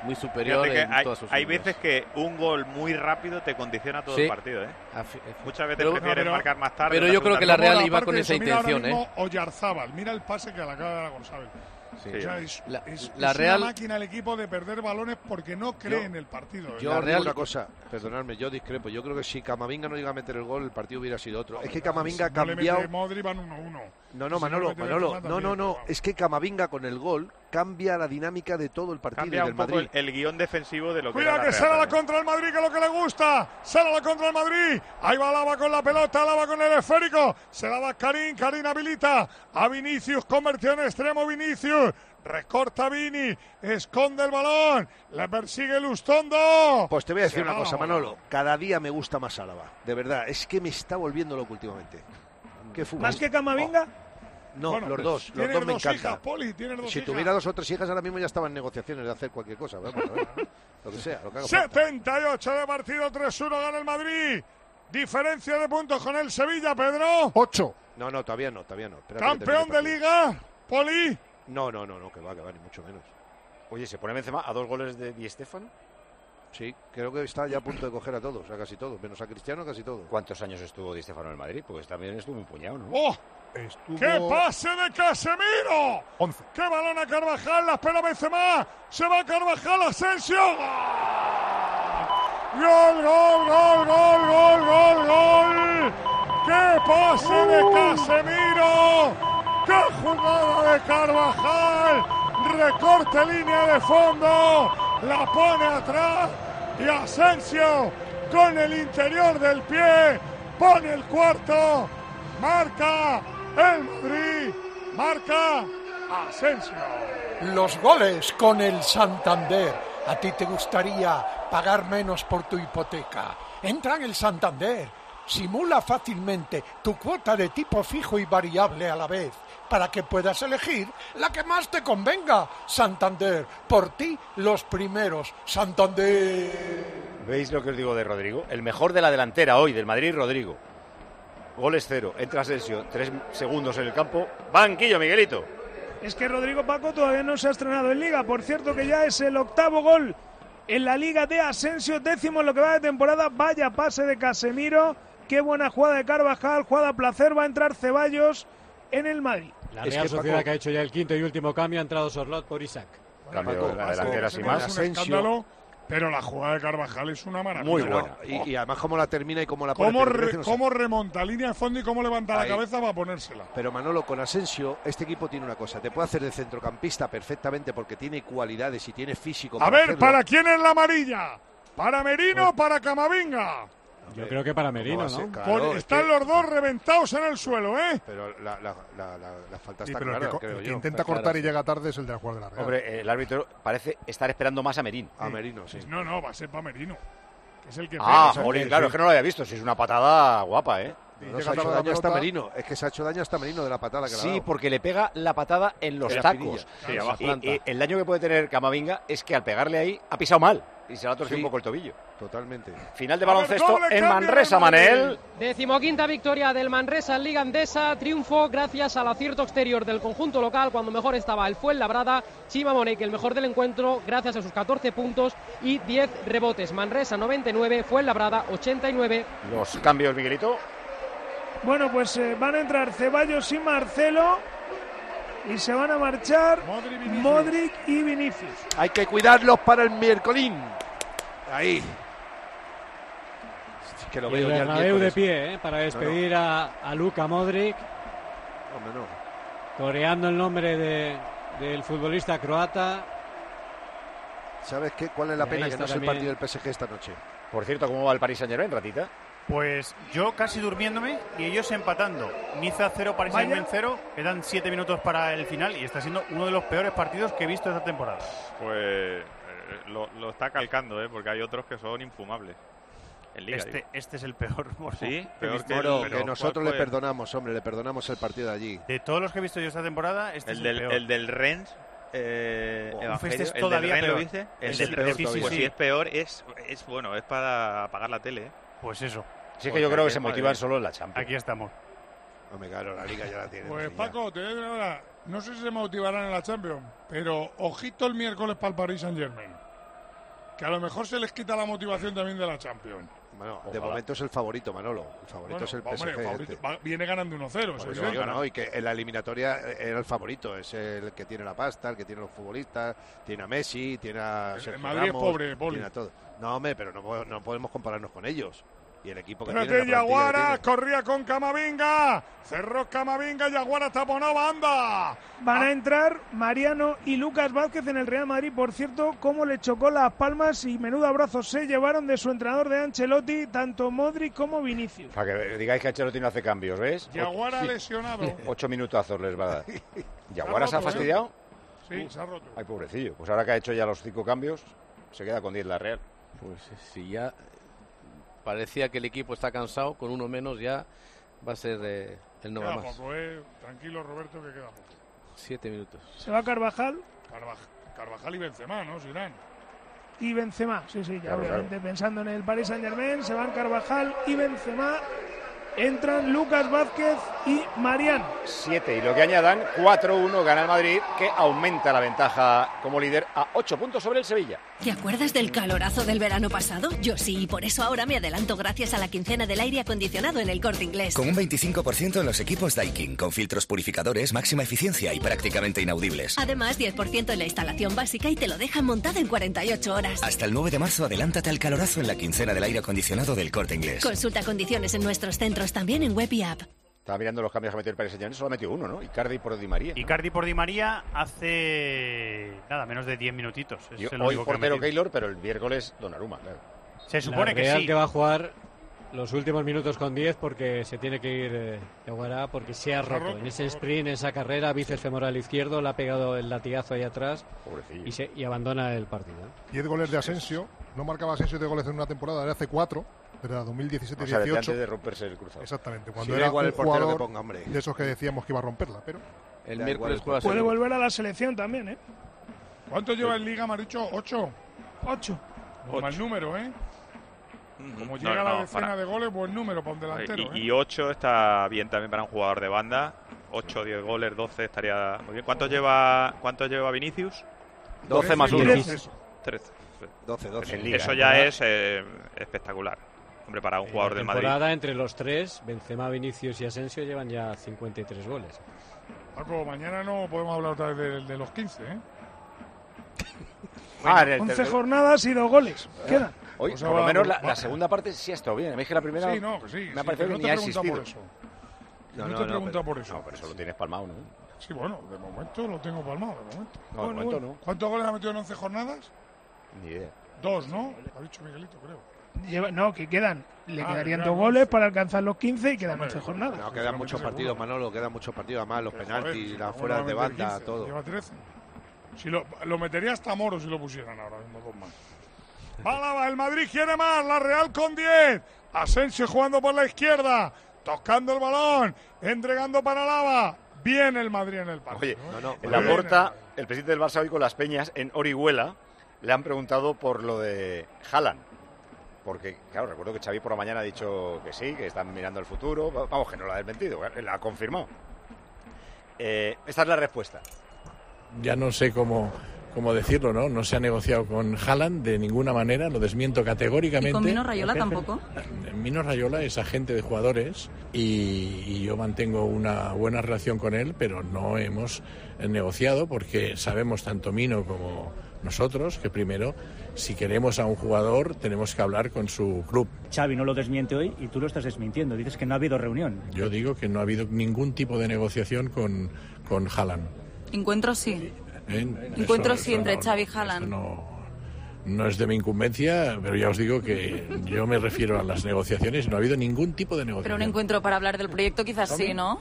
muy superior Fíjate que en todas sus hay líneas. veces que un gol muy rápido te condiciona todo el partido, ¿eh? Muchas veces prefieres marcar más tarde. Pero yo creo que la Real iba con esa mira intención, ahora mismo Oyarzábal, mira el pase que le acaba de dar a González. Sí. O sea, es la Real, una máquina el equipo de perder balones porque no cree en el partido. Yo digo una cosa, perdonadme, yo discrepo. Yo creo que si Camavinga no llega a meter el gol, el partido hubiera sido otro. Es que Camavinga ha cambiado. Si no le mete Modric, van 1-1. No, Manolo, no. Es que Camavinga con el gol cambia la dinámica de todo el partido. Cambia del un poco Madrid. el guión defensivo de lo que Cuida era que la sale Real. la contra el Madrid, que es lo que le gusta. Sale la contra el Madrid. Ahí va Alaba con la pelota, Alaba con el esférico. Se la da Karim habilita a Vinicius, conversión en extremo Vinicius. Recorta Vini, esconde el balón, le persigue Lustondo. Pues te voy a decir una cosa, Manolo. Cada día me gusta más Álava. De verdad, es que me está volviendo loco últimamente. ¿Qué fútbol? ¿Más que Camavinga? No, Bueno, los dos me dos encantan. hijas, Poli, tienes dos Si hijas. tuviera 2 o 3 hijas ahora mismo ya estaba en negociaciones de hacer cualquier cosa. Vamos a ver. Lo que sea, lo que haga falta. 78 de partido, 3-1 gana el Madrid. Diferencia de puntos con el Sevilla, Pedro. 8. No, todavía no. Espérate Campeón que de termine el Liga, Poli. No, que va, ni mucho menos. Oye, ¿se pone Benzema a 2 goles de Di Stéfano? Sí, creo que está ya a punto de coger a todos, a casi todos, menos a Cristiano, casi todos. ¿Cuántos años estuvo Di Stéfano en el Madrid? Pues también estuvo un puñado, ¿no? ¡Oh! ¡Qué pase de Casemiro! 11. ¡Qué balón a Carvajal! La espera Benzema. Se va Carvajal, Asensio. ¡Gol! ¡Qué pase de Casemiro! ¡Qué jugada de Carvajal! Recorte línea de fondo. La pone atrás. Y Asensio con el interior del pie pone el cuarto. Marca el Madrid. Marca Asensio. Los goles con el Santander. ¿A ti te gustaría pagar menos por tu hipoteca? Entra en el Santander. Simula fácilmente tu cuota de tipo fijo y variable a la vez para que puedas elegir la que más te convenga. Santander, por ti los primeros. Santander. ¿Veis lo que os digo de Rodrigo? El mejor de la delantera hoy del Madrid, Rodrigo. Goles 0, entra Asensio, 3 segundos en el campo. Banquillo, Miguelito. Es que Rodrigo Paco todavía no se ha estrenado en Liga. Por cierto que ya es el 8º gol en la Liga de Asensio, 10º en lo que va de temporada. Vaya pase de Casemiro. Qué buena jugada de Carvajal, jugada a placer. Va a entrar Ceballos en el Madrid. La Real Sociedad, Paco, que ha hecho ya el 5º y último cambio, ha entrado Sorlot por Isaac. Cambio de la delantera sin más. Es un escándalo, pero la jugada de Carvajal es una maravilla. Muy buena. Y además cómo la termina y cómo la pone. Cómo remonta línea de fondo y cómo levanta la cabeza para ponérsela. Pero Manolo, con Asensio, este equipo tiene una cosa. Te puede hacer de centrocampista perfectamente porque tiene cualidades y tiene físico. A ver, ¿para quién es la amarilla? ¿Para Merino o para Camavinga? Yo creo que para Merino, ¿no? Claro, están los dos reventados en el suelo, ¿eh? Pero la falta está clara, creo el que yo. intenta cortar y llega tarde es el de la jugador de la Real. Hombre, el árbitro parece estar esperando más a Merino. A Merino, sí. No, va a ser para Merino. Que es el que jolín, claro, es que no lo había visto. Si es una patada guapa, ¿eh? No se ha hecho daño hasta Merino. Es que se ha hecho daño hasta Merino de la patada que le ha dado. Sí, porque le pega la patada en los tacos. Sí, abajo. Y el daño que puede tener Camavinga es que al pegarle ahí ha pisado mal y se le ha torcido un poco el tobillo. Totalmente. Final de baloncesto en Manresa, Manel. 15ª victoria del Manresa en Liga Endesa. Triunfo gracias al acierto exterior del conjunto local cuando mejor estaba el Fuenlabrada. Chima Monek, el mejor del encuentro, gracias a sus 14 puntos y 10 rebotes. Manresa 99, Fuenlabrada 89. Los cambios, Miguelito. Bueno, pues van a entrar Ceballos y Marcelo y se van a marchar Modric y Vinicius. Hay que cuidarlos para el miércoles. Ahí. Es que lo y veo el ya Bernabéu de pie, para despedir a Luka Modric. Hombre, no. Coreando el nombre del futbolista croata. ¿Sabes qué? ¿Cuál es la pena que no es el partido del PSG esta noche? Por cierto, ¿cómo va el Paris Saint-Germain, ratita? Pues yo casi durmiéndome y ellos empatando. Niza 0, Paris Saint-Germain 0. Quedan 7 minutos para el final y está siendo uno de los peores partidos que he visto esta temporada. Pues lo está calcando, porque hay otros que son infumables. En Liga, este es el peor. Sí, peor que nosotros le perdonamos, hombre, le perdonamos el partido de allí. De todos los que he visto yo esta temporada, este es el peor. El del Rennes. Evangelio, es todavía el del Rennes, peor. ¿lo dice? Es el peor. Sí, pues si es peor, es bueno, es para apagar la tele. Pues eso. Sí, que yo creo que se motivan solo en la Champions. Aquí estamos. Hombre, claro, la Liga ya la tiene. Pues Paco, te digo ahora, no sé si se motivarán en la Champions, pero ojito el miércoles para el Paris Saint-Germain. que a lo mejor se les quita la motivación también de la Champions. Bueno, de momento es el favorito, Manolo. El favorito es el PSG. Hombre, favorito, viene ganando 1-0. Por eso digo, ¿no? Y que en la eliminatoria era el favorito. Es el que tiene la pasta, el que tiene los futbolistas, tiene a Messi, tiene a Sergio Madrid Ramos, es pobre, Poli. tiene a todo. No, hombre, pero no podemos compararnos con ellos. Y el equipo que Espérate, tiene, Yaguara corría con Camavinga, cerró Camavinga, Yaguara taponó banda. Van a entrar Mariano y Lucas Vázquez en el Real Madrid. Por cierto, cómo le chocó las palmas y menudo abrazo se llevaron de su entrenador de Ancelotti, tanto Modric como Vinicius. Para que digáis que Ancelotti no hace cambios, ¿ves? Yaguara lesionado. 8 minutazos les va a dar. ¿Yaguara se ha fastidiado? Sí, se ha roto. Ay, pobrecillo. Pues ahora que ha hecho ya los 5 cambios, se queda con 10 la Real. Pues si ya parecía que el equipo está cansado, con uno menos ya va a ser el no queda más. Poco, tranquilo, Roberto, que queda poco. 7 minutos. Se va Carvajal. Carvajal y Benzema, ¿no? Sirán. Y Benzema, sí, ya claro, obviamente claro. Pensando en el Paris Saint-Germain, se van Carvajal y Benzema. Entran Lucas Vázquez y Mariano. 7, y lo que añadan, 4-1 gana el Madrid, que aumenta la ventaja como líder a 8 puntos sobre el Sevilla. ¿Te acuerdas del calorazo del verano pasado? Yo sí, y por eso ahora me adelanto gracias a la quincena del aire acondicionado en El Corte Inglés. Con un 25% en los equipos Daikin, con filtros purificadores, máxima eficiencia y prácticamente inaudibles. Además, 10% en la instalación básica y te lo dejan montado en 48 horas. Hasta el 9 de marzo adelántate al calorazo en la quincena del aire acondicionado del Corte Inglés. Consulta condiciones en nuestros centros, también en web y app. Estaba mirando los cambios que ha metido el Paris Saint-Germain, solo ha metido uno, ¿no? Icardi por Di María. Icardi por Di María hace nada, menos de 10 minutitos. Y hoy portero Keylor, pero el miércoles Donnarumma, claro. Se supone la Real sí. que va a jugar los últimos minutos con 10 porque se tiene que ir Yaguara porque se ha roto. En ese sprint, en esa carrera, bíceps femoral izquierdo, le ha pegado el latigazo ahí atrás y abandona el partido. 10 goles de Asensio. No marcaba Asensio de goles en una temporada, hace 4. Era 2017-18. O sea, desde antes de romperse el cruzado. Exactamente. Cuando Sí, era igual un el portero jugador que ponga, hombre. de esos que decíamos que iba a romperla, pero el miércoles juega. Puede volver a la selección también, ¿eh? ¿Cuánto lleva en Liga, me ha dicho? 8. 8. Mal número, ¿eh? Como llega a la decena de goles, buen número para un delantero. Y 8 está bien también para un jugador de banda. 8, 10 goles, 12 estaría muy bien. ¿Cuántos lleva Vinicius? 12 más 1. 13. 12. Eso ya es espectacular. Hombre, para un jugador del Madrid. Temporada entre los tres, Benzema, Vinicius y Asensio llevan ya 53 goles. Paco, mañana no podemos hablar otra vez de los 15, ¿eh? 11 jornadas y 2 goles. Quedan. Hoy, O sea, por lo va- menos va- la segunda parte sí ha estado bien. A mí es que la primera Sí, no, que sí. me ha parecido no que te ni ha pregunta existido. por eso. No, No no, te no, pregunta pero- por eso. No, pero eso lo tienes palmado, ¿no? Sí, bueno, de momento lo tengo palmado, de momento. No, de momento no. ¿Cuántos goles ha metido en 11 jornadas? Ni idea. 2, ¿no? Ha dicho Miguelito, creo. No, que quedan. Le Ah, quedarían quedan 2 goles para alcanzar los 15 y quedan 11 jornadas. No, quedan muchos partidos, Manolo, quedan muchos partidos. Además, los penaltis, las fueras de Seguramente banda, 15, todo. Lleva 13. Si lo metería hasta Moro si lo pusieran ahora mismo, 2 más. Álava, el Madrid quiere más, la Real con 10. Asensio jugando por la izquierda, tocando el balón, entregando para Álava. Bien el Madrid en el partido. Oye, en la Porta, el presidente del Barça hoy con las Peñas en Orihuela le han preguntado por lo de Haaland. Porque, claro, recuerdo que Xavi por la mañana ha dicho que sí, que están mirando el futuro. Vamos, que no lo ha desmentido, la ha confirmado. Esta es la respuesta. Ya no sé cómo decirlo, ¿no? No se ha negociado con Haaland de ninguna manera, lo desmiento categóricamente. ¿Y con Mino Raiola tampoco? Mino Raiola es agente de jugadores y yo mantengo una buena relación con él, pero no hemos negociado porque sabemos tanto Mino como nosotros que primero, si queremos a un jugador, tenemos que hablar con su club. Xavi no lo desmiente hoy y tú lo estás desmintiendo. Dices que no ha habido reunión. Yo digo que no ha habido ningún tipo de negociación con Haaland. Encuentro sí. ¿Eh? Encuentro Eso sí entre no- Xavi y Haaland. No es de mi incumbencia, pero ya os digo que yo me refiero a las negociaciones y no ha habido ningún tipo de Pero negociación. un encuentro para hablar del proyecto quizás sí, ¿no?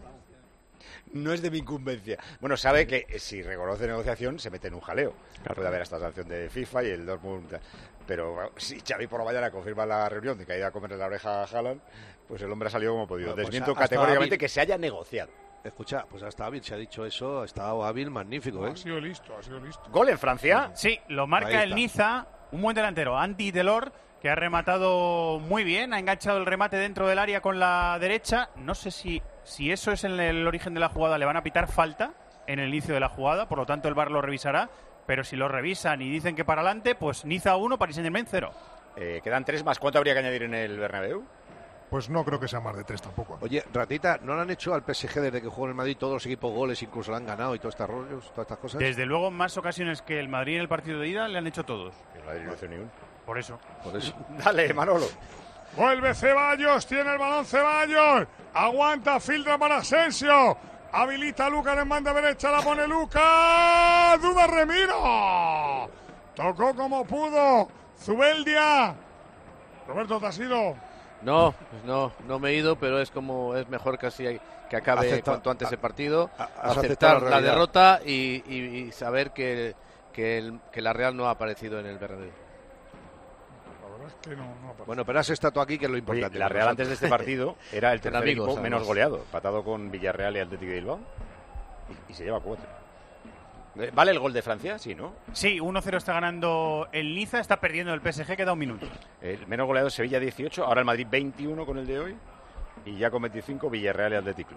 No es de mi incumbencia. Bueno, sabe que si reconoce negociación se mete en un jaleo. Puede haber hasta sanción de FIFA y el Dortmund. Pero bueno, si Xavi por la mañana confirma la reunión de que ha ido a comerle la oreja a Haaland, pues el hombre ha salido como ha podido. Bueno, pues Desmiento ha estado categóricamente hábil. que se haya negociado. Escucha, pues hasta hábil, se ha dicho eso, ha estado hábil, magnífico, ¿eh? Ha sido listo, ha sido listo. ¿Gol en Francia? Sí, lo Ahí marca el está. Niza, un buen delantero, Andy Delors, que ha rematado muy bien, ha enganchado el remate dentro del área con la derecha. No sé si eso es en el origen de la jugada, le van a pitar falta en el inicio de la jugada, por lo tanto el VAR lo revisará, Pero si lo revisan y dicen que para adelante, pues Niza 1, Paris Saint-Germain 0. Quedan 3 más. ¿Cuánto habría que añadir en el Bernabéu? Pues no creo que sea más de 3 tampoco. Oye, Ratita, ¿no lo han hecho al PSG desde que jugó en el Madrid todos los equipos goles, incluso lo han ganado y todos estos rollos, todas estas cosas? Desde luego, más ocasiones que el Madrid en el partido de ida le han hecho todos. El Madrid no hizo ni uno. Por eso. Dale, Manolo. Vuelve Ceballos, tiene el balón Ceballos. Aguanta, filtra para Asensio. Habilita a Lucas en banda derecha, la pone Lucas. Duda Remiro. Tocó como pudo. Zubeldia. Roberto, ¿te has ido? No, pues no me he ido, pero es mejor casi que acabe cuanto antes el partido, aceptar la derrota y saber que la Real no ha aparecido en el Bernabéu. La verdad es que no aparece. Bueno, pero has estado aquí, que es lo importante. Oye, la Real antes de este partido era el tercer amigos, equipo menos goleado, empatado con Villarreal y Atlético de Bilbao, y se lleva 4. ¿Vale el gol de Francia? Sí, ¿no? Sí, 1-0 está ganando el Niza, está perdiendo el PSG, queda un minuto. El menos goleado es Sevilla 18, ahora el Madrid 21 con el de hoy, y ya con 25 Villarreal y Atlético.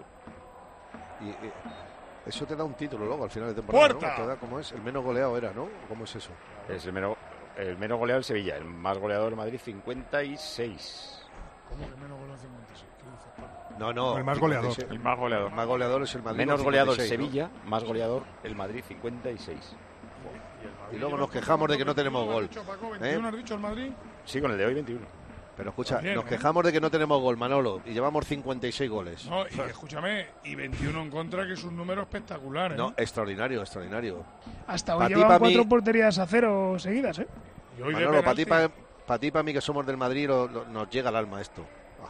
Y eso te da un título luego al final de temporada, ¡Puerta! ¿no? Te da, ¿cómo es? El menos goleado era, ¿no? ¿Cómo es eso? Es el menos goleado el Sevilla, el más goleado del Madrid 56. ¿Cómo que menos goleado 56? ¿Qué dices, Pablo? No, el más goleador. El más goleador. El más goleador es el Madrid. Menos 56, goleador ¿no? Sevilla, más goleador el Madrid 56. Y luego nos quejamos de que no tenemos gol. ¿21 has dicho el Madrid? Sí, con el de hoy 21. Pero escucha, Bien, nos quejamos de que no tenemos gol, Manolo, y llevamos 56 goles. No, y escúchame, y 21 en contra, que es un número espectacular, ¿eh? No, extraordinario, extraordinario. Hasta hoy llevan 4 porterías a 0 seguidas, ¿eh? Y hoy Manolo, para ti, para mí que somos del Madrid, nos llega al alma esto.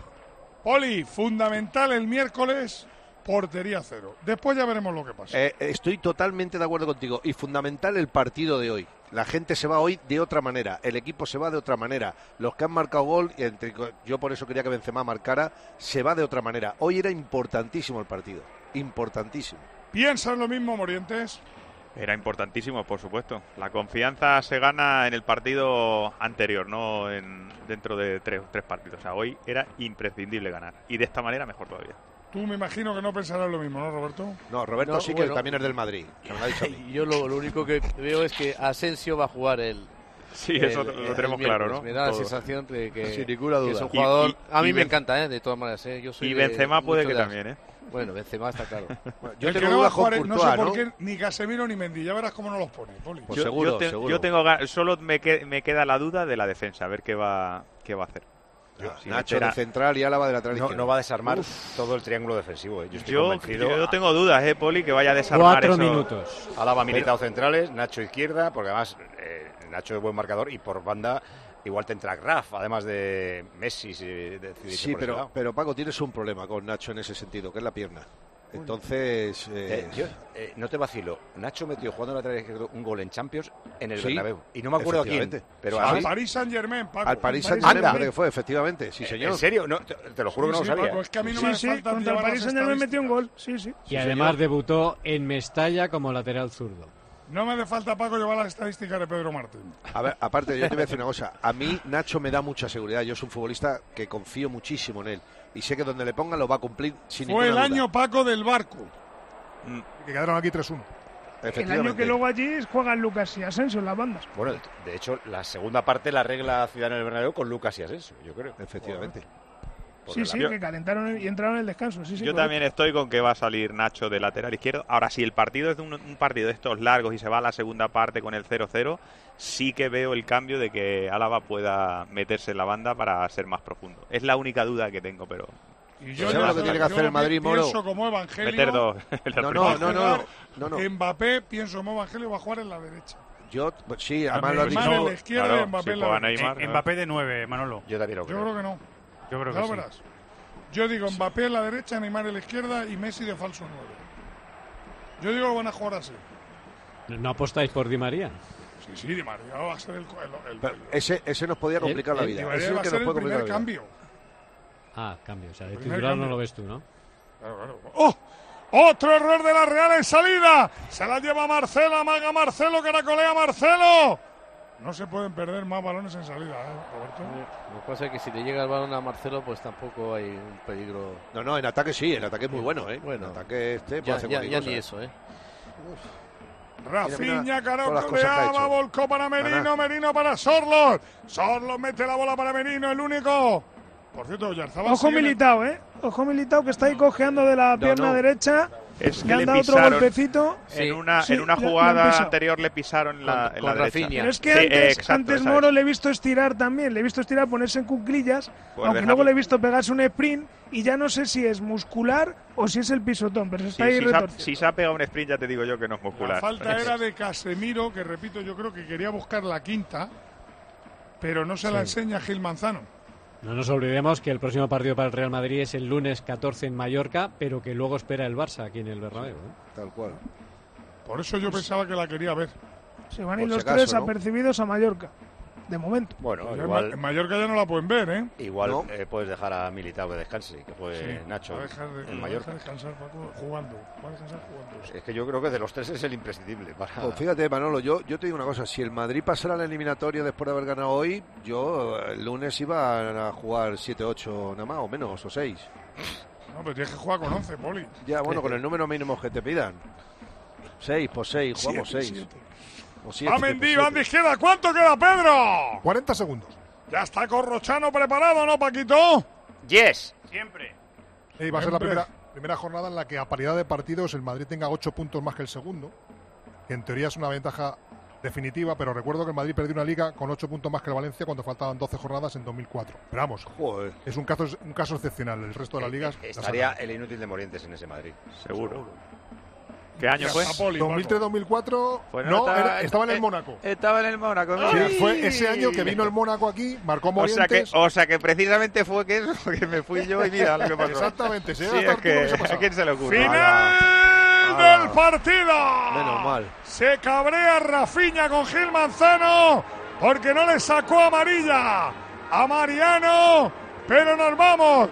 Poli, fundamental el miércoles, portería 0. Después ya veremos lo que pasa. Estoy totalmente de acuerdo contigo. Y fundamental el partido de hoy. La gente se va hoy de otra manera. El equipo se va de otra manera. Los que han marcado gol, yo por eso quería que Benzema marcara, se va de otra manera. Hoy era importantísimo el partido. Importantísimo. ¿Piensas lo mismo, Morientes? Era importantísimo, por supuesto. La confianza se gana en el partido anterior, no dentro de tres partidos. O sea, hoy era imprescindible ganar. Y de esta manera mejor todavía. Tú me imagino que no pensarás lo mismo, ¿no, Roberto? No, Roberto No, sí bueno, que también es del Madrid. Se me lo ha dicho a mí. Yo lo único que veo es que Asensio va a jugar Sí, eso lo tenemos claro, ¿no? Me da la Todo. sensación de que, Sin ninguna duda. que es un jugador... a mí y me encanta, de todas maneras. Yo soy y Benzema puede que mucho de también, ¿eh? Bueno, Benzema está claro. Yo El tengo que no va a dudas con jugar, no sé Courtois, por ¿no? qué, ni Casemiro ni Mendy. Ya verás cómo no los pone, Poli. Pues seguro. Yo tengo solo me queda la duda de la defensa, a ver qué va a hacer. Nacho de central y Álava de lateral izquierdo. No va a desarmar todo el triángulo defensivo. Yo estoy convencido. Yo tengo dudas, Poli, que vaya a desarmar 4 eso. minutos. Álava militado centrales, Nacho izquierda, porque además Nacho es buen marcador, y por banda igual te entra Graf, además de Messi. Sí, pero Paco, tienes un problema con Nacho en ese sentido, que es la pierna. Entonces... no te vacilo. Nacho metió jugando lateral izquierdo un gol en Champions en el Sí, Bernabéu. Y no me acuerdo a quién. Pero Al Paris Saint-Germain, Paco. Al Paris Saint-Germain creo que fue, efectivamente. Sí, señor. ¿En serio? No, te lo juro que no lo sabía. Paco, es que a mí no me falta contra el Paris Saint-Germain metió un gol. Sí. Y además debutó en Mestalla como lateral zurdo. No me hace falta, Paco, llevar las estadísticas de Pedro Martín. A ver, aparte, yo te voy a decir una cosa. A mí, Nacho me da mucha seguridad. Yo soy un futbolista que confío muchísimo en él. Y sé que donde le ponga lo va a cumplir sin ninguna duda. Fue el año, Paco, del barco. Que quedaron aquí 3-1. El año que luego allí juegan Lucas y Asensio en las bandas. Bueno, de hecho, la segunda parte la arregla Zidane en el Bernabéu con Lucas y Asensio, yo creo. Efectivamente. Sí, que calentaron y entraron en el descanso. Sí, yo correcto. también estoy con que va a salir Nacho de lateral izquierdo. Ahora, si el partido es un partido de estos largos y se va a la segunda parte con el 0-0, sí que veo el cambio de que Álava pueda meterse en la banda para ser más profundo. Es la única duda que tengo, pero... Y yo ¿Sabes lo que tiene que hacer el Madrid, Moro? Pienso como Evangelio. Meter dos. No. Mbappé, pienso como Evangelio, va a jugar en la derecha. Sí, además lo has Neymar en dicho. la izquierda y Mbappé en la derecha. Mbappé de 9, Manolo. Yo también lo creo. Yo creo que no. Yo creo Ya que lo sí. verás. Yo digo Mbappé en la derecha, Neymar en la izquierda y Messi de falso 9. Yo digo que van a jugar así. ¿No apostáis por Di María? Sí, Di María va a ser el Ese nos podía complicar la vida. Di Ese María es va a que ser nos el puede complicar primer la vida. cambio. Cambio. O sea, de Primer titular no cambio. lo ves tú, ¿no? Claro. ¡Oh! Otro error de la Real en salida. Se la lleva Marcelo, amaga Marcelo, caracolea Marcelo. No se pueden perder más balones en salida, Roberto. Lo que pasa es que si le llega el balón a Marcelo, pues tampoco hay un peligro. No, en ataque sí, el ataque es muy bueno, ¿eh? Bueno, en ataque puede hacer ya cualquier cosa. ni eso, Rafinha, Carocoleaba, volcó para Merino, Merino para Sorlos. Sorlos mete la bola para Merino, el único. Por cierto, Oyarzabal. Ojo Militao, Ojo Militao que está ahí cojeando de la pierna derecha. Es que le han dado otro golpecito. En una jugada anterior le pisaron la derecha. Pero es que antes Moro le he visto estirar también. Le he visto estirar, ponerse en cuclillas. Aunque luego le he visto pegarse un sprint. Y ya no sé si es muscular o si es el pisotón. Pero está ahí retorcido. Si se ha pegado un sprint, ya te digo yo que no es muscular. La falta era de Casemiro, que repito, yo creo que quería buscar la quinta. Pero no se la enseña Gil Manzano. No nos olvidemos que el próximo partido para el Real Madrid es el lunes 14 en Mallorca, pero que luego espera el Barça aquí en el Bernabéu. Tal cual. Por eso yo pensaba que la quería ver. Se van a ir los tres apercibidos a Mallorca, de momento. Bueno, Pues igual, en Mallorca ya no la pueden ver, Igual puedes dejar a Militao que descanse, que fue Nacho en Mallorca. Va a descansar, Paco, jugando. Es que yo creo que de los tres es el imprescindible. Pues fíjate, Manolo, yo te digo una cosa. Si el Madrid pasara la eliminatoria después de haber ganado hoy, yo el lunes iba a jugar 7-8 nada más, o menos, o 6. No, pero tienes que jugar con 11, Poli. Ya, bueno, con el número mínimo que te pidan. 6 por 6, jugamos 6. Va Mendy, van de izquierda. ¿Cuánto queda, Pedro? 40 segundos. Ya está Corrochano preparado, ¿no, Paquito? Yes. Siempre. Va a ser la primera jornada en la que a paridad de partidos el Madrid tenga 8 puntos más que el segundo. Que en teoría es una ventaja definitiva, pero recuerdo que el Madrid perdió una liga con 8 puntos más que el Valencia cuando faltaban 12 jornadas en 2004. Pero vamos, es un caso excepcional. El resto de las ligas... Estaría el inútil de Morientes en ese Madrid. Seguro. ¿Qué año fue? 2003-2004. Estaba en el Mónaco. Estaba en el Mónaco. Sí, fue ese año que vino el Mónaco aquí, marcó Morientes. O sea que precisamente fue que me fui yo y mira lo que pasó. Exactamente. Sí, es que ¿a quién se le ocurre? ¡Final del partido! Menos mal. Se cabrea Rafinha con Gil Manzano porque no le sacó amarilla a Mariano. Pero nos vamos.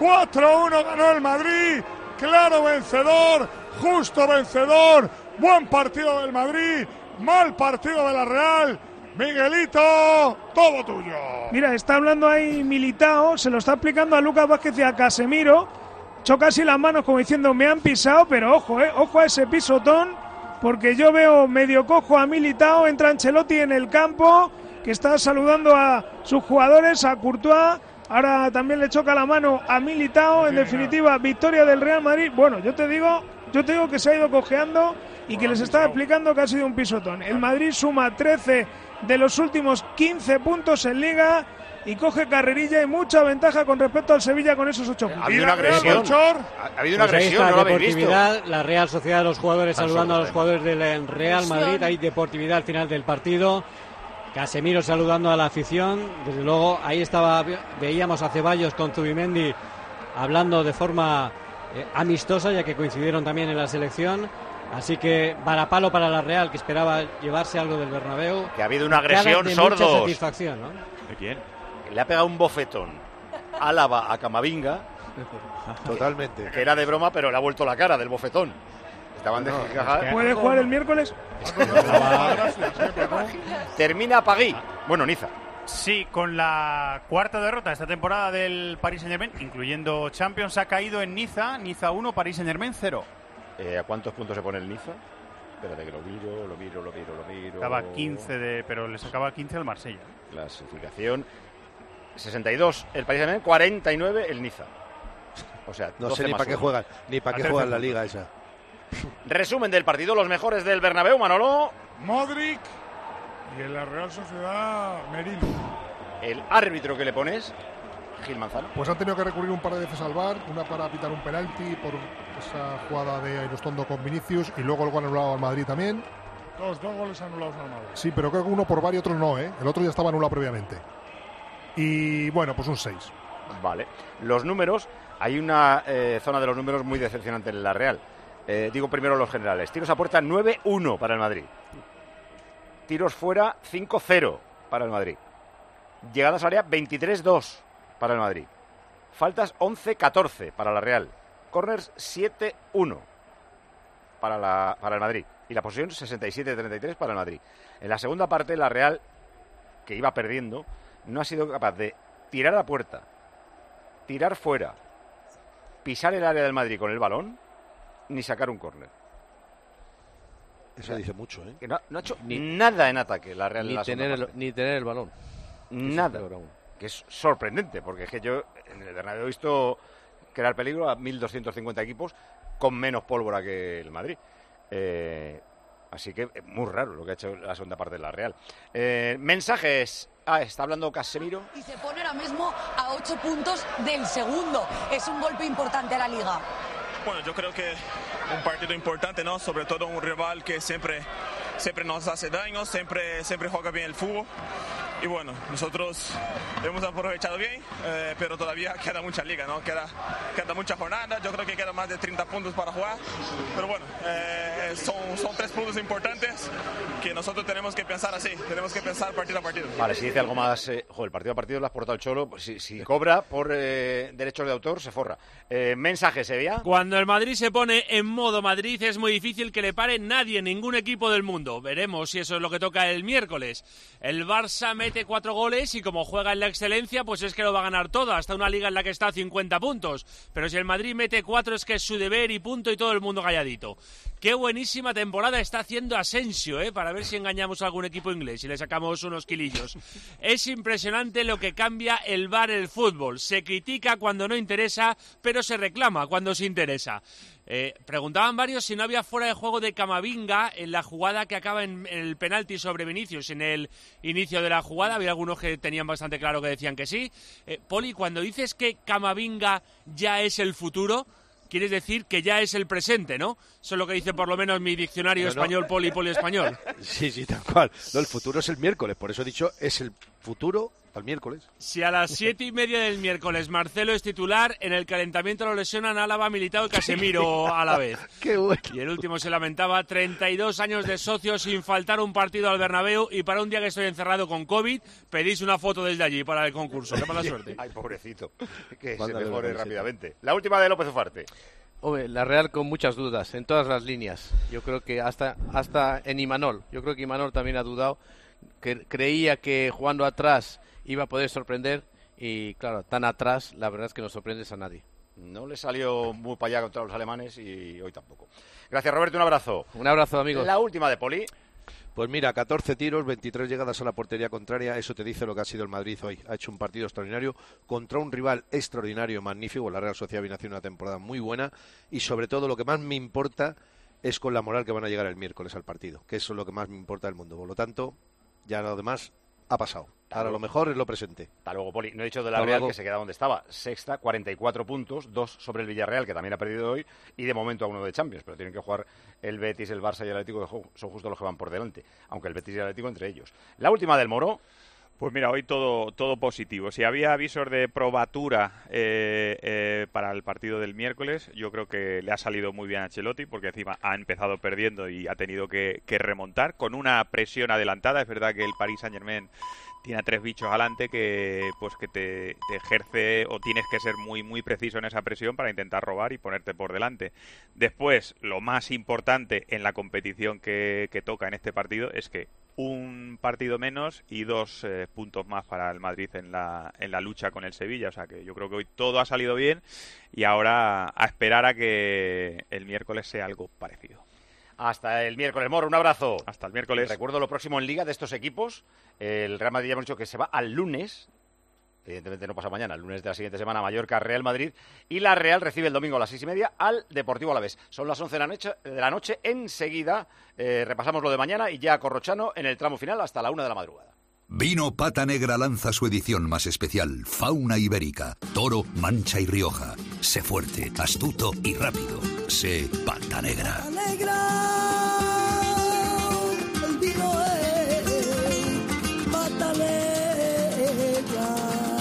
4-1 ganó el Madrid. Claro vencedor, justo vencedor, buen partido del Madrid, mal partido de la Real. Miguelito, todo tuyo. Mira, está hablando ahí Militao, se lo está explicando a Lucas Vázquez y a Casemiro. Choca así las manos como diciendo me han pisado, pero ojo a ese pisotón, porque yo veo medio cojo a Militao. Entra Ancelotti en el campo, que está saludando a sus jugadores, a Courtois. Ahora también le choca la mano a Militao. En definitiva, victoria del Real Madrid. Bueno, yo te digo que se ha ido cojeando y que les estaba explicando que ha sido un pisotón. El Madrid suma 13 de los últimos 15 puntos en Liga y coge carrerilla y mucha ventaja con respecto al Sevilla con esos 8 puntos. Ha habido una agresión. Ha habido una agresión, no lo habéis visto. La Real Sociedad, los jugadores saludando a los jugadores del Real Madrid. Hay deportividad al final del partido. Casemiro saludando a la afición, desde luego ahí veíamos a Ceballos con Zubimendi hablando de forma amistosa, ya que coincidieron también en la selección, así que varapalo para la Real, que esperaba llevarse algo del Bernabéu. Que ha habido una agresión, sordos. Mucha satisfacción, ¿no? ¿De quién? Le ha pegado un bofetón Álava a Camavinga. Totalmente. Que era de broma, pero le ha vuelto la cara del bofetón. ¿Puede jugar el miércoles? Termina Pagui. Bueno, Niza. Sí, con la cuarta derrota esta temporada del Paris Saint-Germain, incluyendo Champions, ha caído en Niza. Niza 1, Paris Saint-Germain 0. ¿A cuántos puntos se pone el Niza? Espérate que lo miro. Estaba 15 pero le sacaba 15 al Marsella. Clasificación 62 el Paris Saint-Germain, 49 el Niza. O sea, no sé ni para qué juegan, la liga esa. Resumen del partido, los mejores del Bernabéu, Manolo. Modric y en la Real Sociedad Merino. El árbitro que le pones, Gil Manzano. Pues han tenido que recurrir un par de veces al VAR, una para pitar un penalti por esa jugada de Airostondo con Vinicius y luego el gol anulado al Madrid también. Dos goles anulados al Madrid. Sí, pero creo que uno por VAR y otro no, ¿eh? El otro ya estaba anulado previamente. Y bueno, pues un 6. Vale. Los números, hay una zona de los números muy decepcionante en la Real. Digo primero los generales. Tiros a puerta 9-1 para el Madrid. Tiros fuera 5-0 para el Madrid. Llegadas al área 23-2 para el Madrid. Faltas 11-14 para la Real. Corners 7-1 para el Madrid. Y la posesión 67-33 para el Madrid. En la segunda parte la Real, que iba perdiendo, no ha sido capaz de tirar a puerta, tirar fuera, pisar el área del Madrid con el balón, ni sacar un córner. Eso dice mucho, ¿eh? Que no ha hecho nada en ataque la Real. Ni tener el balón. Nada. Que es sorprendente, porque es que yo en el Bernabéu he visto crear peligro a 1.250 equipos con menos pólvora que el Madrid. Así que es muy raro lo que ha hecho la segunda parte de la Real. Mensajes. Está hablando Casemiro. Y se pone ahora mismo a 8 puntos del segundo. Es un golpe importante a la Liga. Bueno, yo creo que un partido importante, ¿no? Sobre todo un rival que siempre nos hace daño, siempre juega bien el fútbol. Y bueno, nosotros hemos aprovechado bien, pero todavía queda mucha liga, ¿no? Queda mucha jornada, yo creo que queda más de 30 puntos para jugar. Pero bueno, son 3 puntos importantes que nosotros tenemos que pensar así, tenemos que pensar partido a partido. Vale, si dice algo más, el partido a partido lo has portado el Cholo, pues si cobra por derechos de autor, se forra. Mensaje, Sevilla. Cuando el Madrid se pone en modo Madrid es muy difícil que le pare nadie, ningún equipo del mundo. Veremos si eso es lo que toca el miércoles. El Barça mete 4 goles y como juega en la excelencia, pues es que lo va a ganar todo, hasta una liga en la que está a 50 puntos. Pero si el Madrid mete 4 es que es su deber y punto, y todo el mundo calladito. Qué buenísima temporada está haciendo Asensio, para ver si engañamos a algún equipo inglés y le sacamos unos kilillos. Es impresionante lo que cambia el VAR el fútbol. Se critica cuando no interesa, pero se reclama cuando se interesa. Preguntaban varios si no había fuera de juego de Camavinga en la jugada que acaba en el penalti sobre Vinicius en el inicio de la jugada. Había algunos que tenían bastante claro que decían que sí. Poli, cuando dices que Camavinga ya es el futuro, quieres decir que ya es el presente, ¿no? Eso es lo que dice por lo menos mi diccionario español, Poli español. Sí, tal cual. No, el futuro es el miércoles, por eso he dicho es el futuro al miércoles. Si a las 7:30 del miércoles Marcelo es titular, en el calentamiento lo lesionan Álava, Militao y Casemiro a la vez. Qué bueno. Y el último se lamentaba, 32 años de socio sin faltar un partido al Bernabéu, y para un día que estoy encerrado con COVID, pedís una foto desde allí para el concurso. ¡Qué mala suerte! Ay, pobrecito, que se mejore rápidamente. La última de López Ufarte. Hombre, la Real con muchas dudas en todas las líneas. Yo creo que hasta en Imanol. Yo creo que Imanol también ha dudado. Que creía que jugando atrás iba a poder sorprender y, claro, tan atrás, la verdad es que no sorprendes a nadie. No le salió muy para allá contra los alemanes y hoy tampoco. Gracias, Roberto, un abrazo. Un abrazo, amigos. La última de Poli. Pues mira, 14 tiros, 23 llegadas a la portería contraria, eso te dice lo que ha sido el Madrid hoy. Ha hecho un partido extraordinario contra un rival extraordinario, magnífico. La Real Sociedad viene haciendo una temporada muy buena y sobre todo lo que más me importa es con la moral que van a llegar el miércoles al partido, que eso es lo que más me importa del mundo. Por lo tanto, ya lo demás ha pasado. Ahora lo mejor es lo presente. Hasta luego, Poli. No he dicho de la Real que se queda donde estaba. Sexta, 44 puntos, 2 sobre el Villarreal, que también ha perdido hoy, y de momento a 1 de Champions. Pero tienen que jugar el Betis, el Barça y el Atlético, que son justo los que van por delante. Aunque el Betis y el Atlético entre ellos. La última del Moro. Pues mira, hoy todo positivo. Si había avisos de probatura para el partido del miércoles, yo creo que le ha salido muy bien a Ancelotti, porque encima ha empezado perdiendo y ha tenido que remontar con una presión adelantada. Es verdad que el Paris Saint-Germain tiene a 3 bichos adelante que te ejerce, o tienes que ser muy, muy preciso en esa presión para intentar robar y ponerte por delante. Después, lo más importante en la competición que toca en este partido es que un partido menos y 2 puntos más para el Madrid en la lucha con el Sevilla. O sea que yo creo que hoy todo ha salido bien y ahora a esperar a que el miércoles sea algo parecido. Hasta el miércoles, Moro, un abrazo. Hasta el miércoles. Recuerdo lo próximo en Liga de estos equipos. El Real Madrid ya hemos dicho que se va al lunes. Evidentemente no pasa mañana, el lunes de la siguiente semana, Mallorca, Real Madrid. Y la Real recibe el domingo a las 6:30 al Deportivo Alavés. Son las 11 de la noche. Enseguida repasamos lo de mañana y ya Corrochano en el tramo final hasta la 1 de la madrugada. Vino Pata Negra lanza su edición más especial, Fauna Ibérica, Toro, Mancha y Rioja. Sé fuerte, astuto y rápido. Sé Pata Negra. El vino es Pata Negra.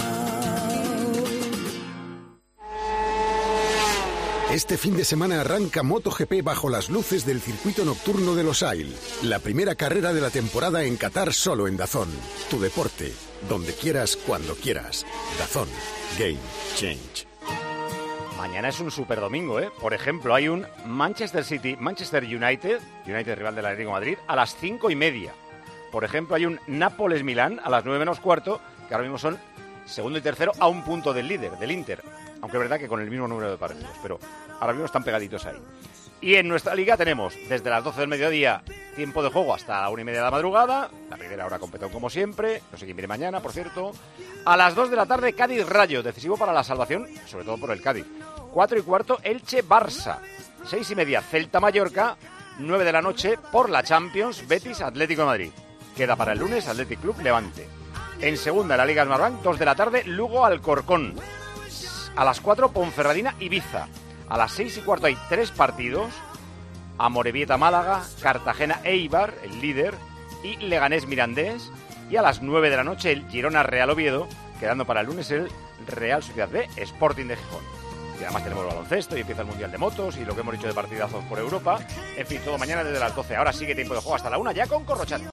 Este fin de semana arranca MotoGP bajo las luces del circuito nocturno de Losail. La primera carrera de la temporada en Qatar solo en DAZN. Tu deporte, donde quieras, cuando quieras. DAZN. Game Change. Mañana es un super domingo, ¿eh? Por ejemplo, hay un Manchester City, Manchester United rival del Atlético de Madrid, a las 5:30. Por ejemplo, hay un Nápoles-Milán a las 9 menos cuarto, que ahora mismo son segundo y tercero a un punto del líder, del Inter. Aunque es verdad que con el mismo número de partidos, pero ahora mismo están pegaditos ahí. Y en nuestra liga tenemos desde las 12 del mediodía tiempo de juego hasta la 1:30 de la madrugada. La primera hora con Petón como siempre. No sé quién viene mañana, por cierto. A las 2 de la tarde, Cádiz-Rayo, decisivo para la salvación, sobre todo por el Cádiz. 4:15, Elche-Barça. 6:30, Celta-Mallorca. 9 de la noche, por la Champions, Betis-Atlético de Madrid. Queda para el lunes Athletic Club-Levante. En segunda, la Liga Smartbank, 2 de la tarde, Lugo-Alcorcón. A las 4, Ponferradina-Ibiza. A las 6:15 hay 3 partidos. Amorebieta-Málaga, Cartagena-Eibar, el líder, y Leganés-Mirandés. Y a las 9 de la noche, el Girona-Real Oviedo, quedando para el lunes el Real Sociedad B, Sporting de Gijón. Y además tenemos baloncesto y empieza el Mundial de Motos y lo que hemos dicho de partidazos por Europa. En fin, todo mañana desde las 12. Ahora sigue tiempo de juego hasta la 1 ya con Corrochano.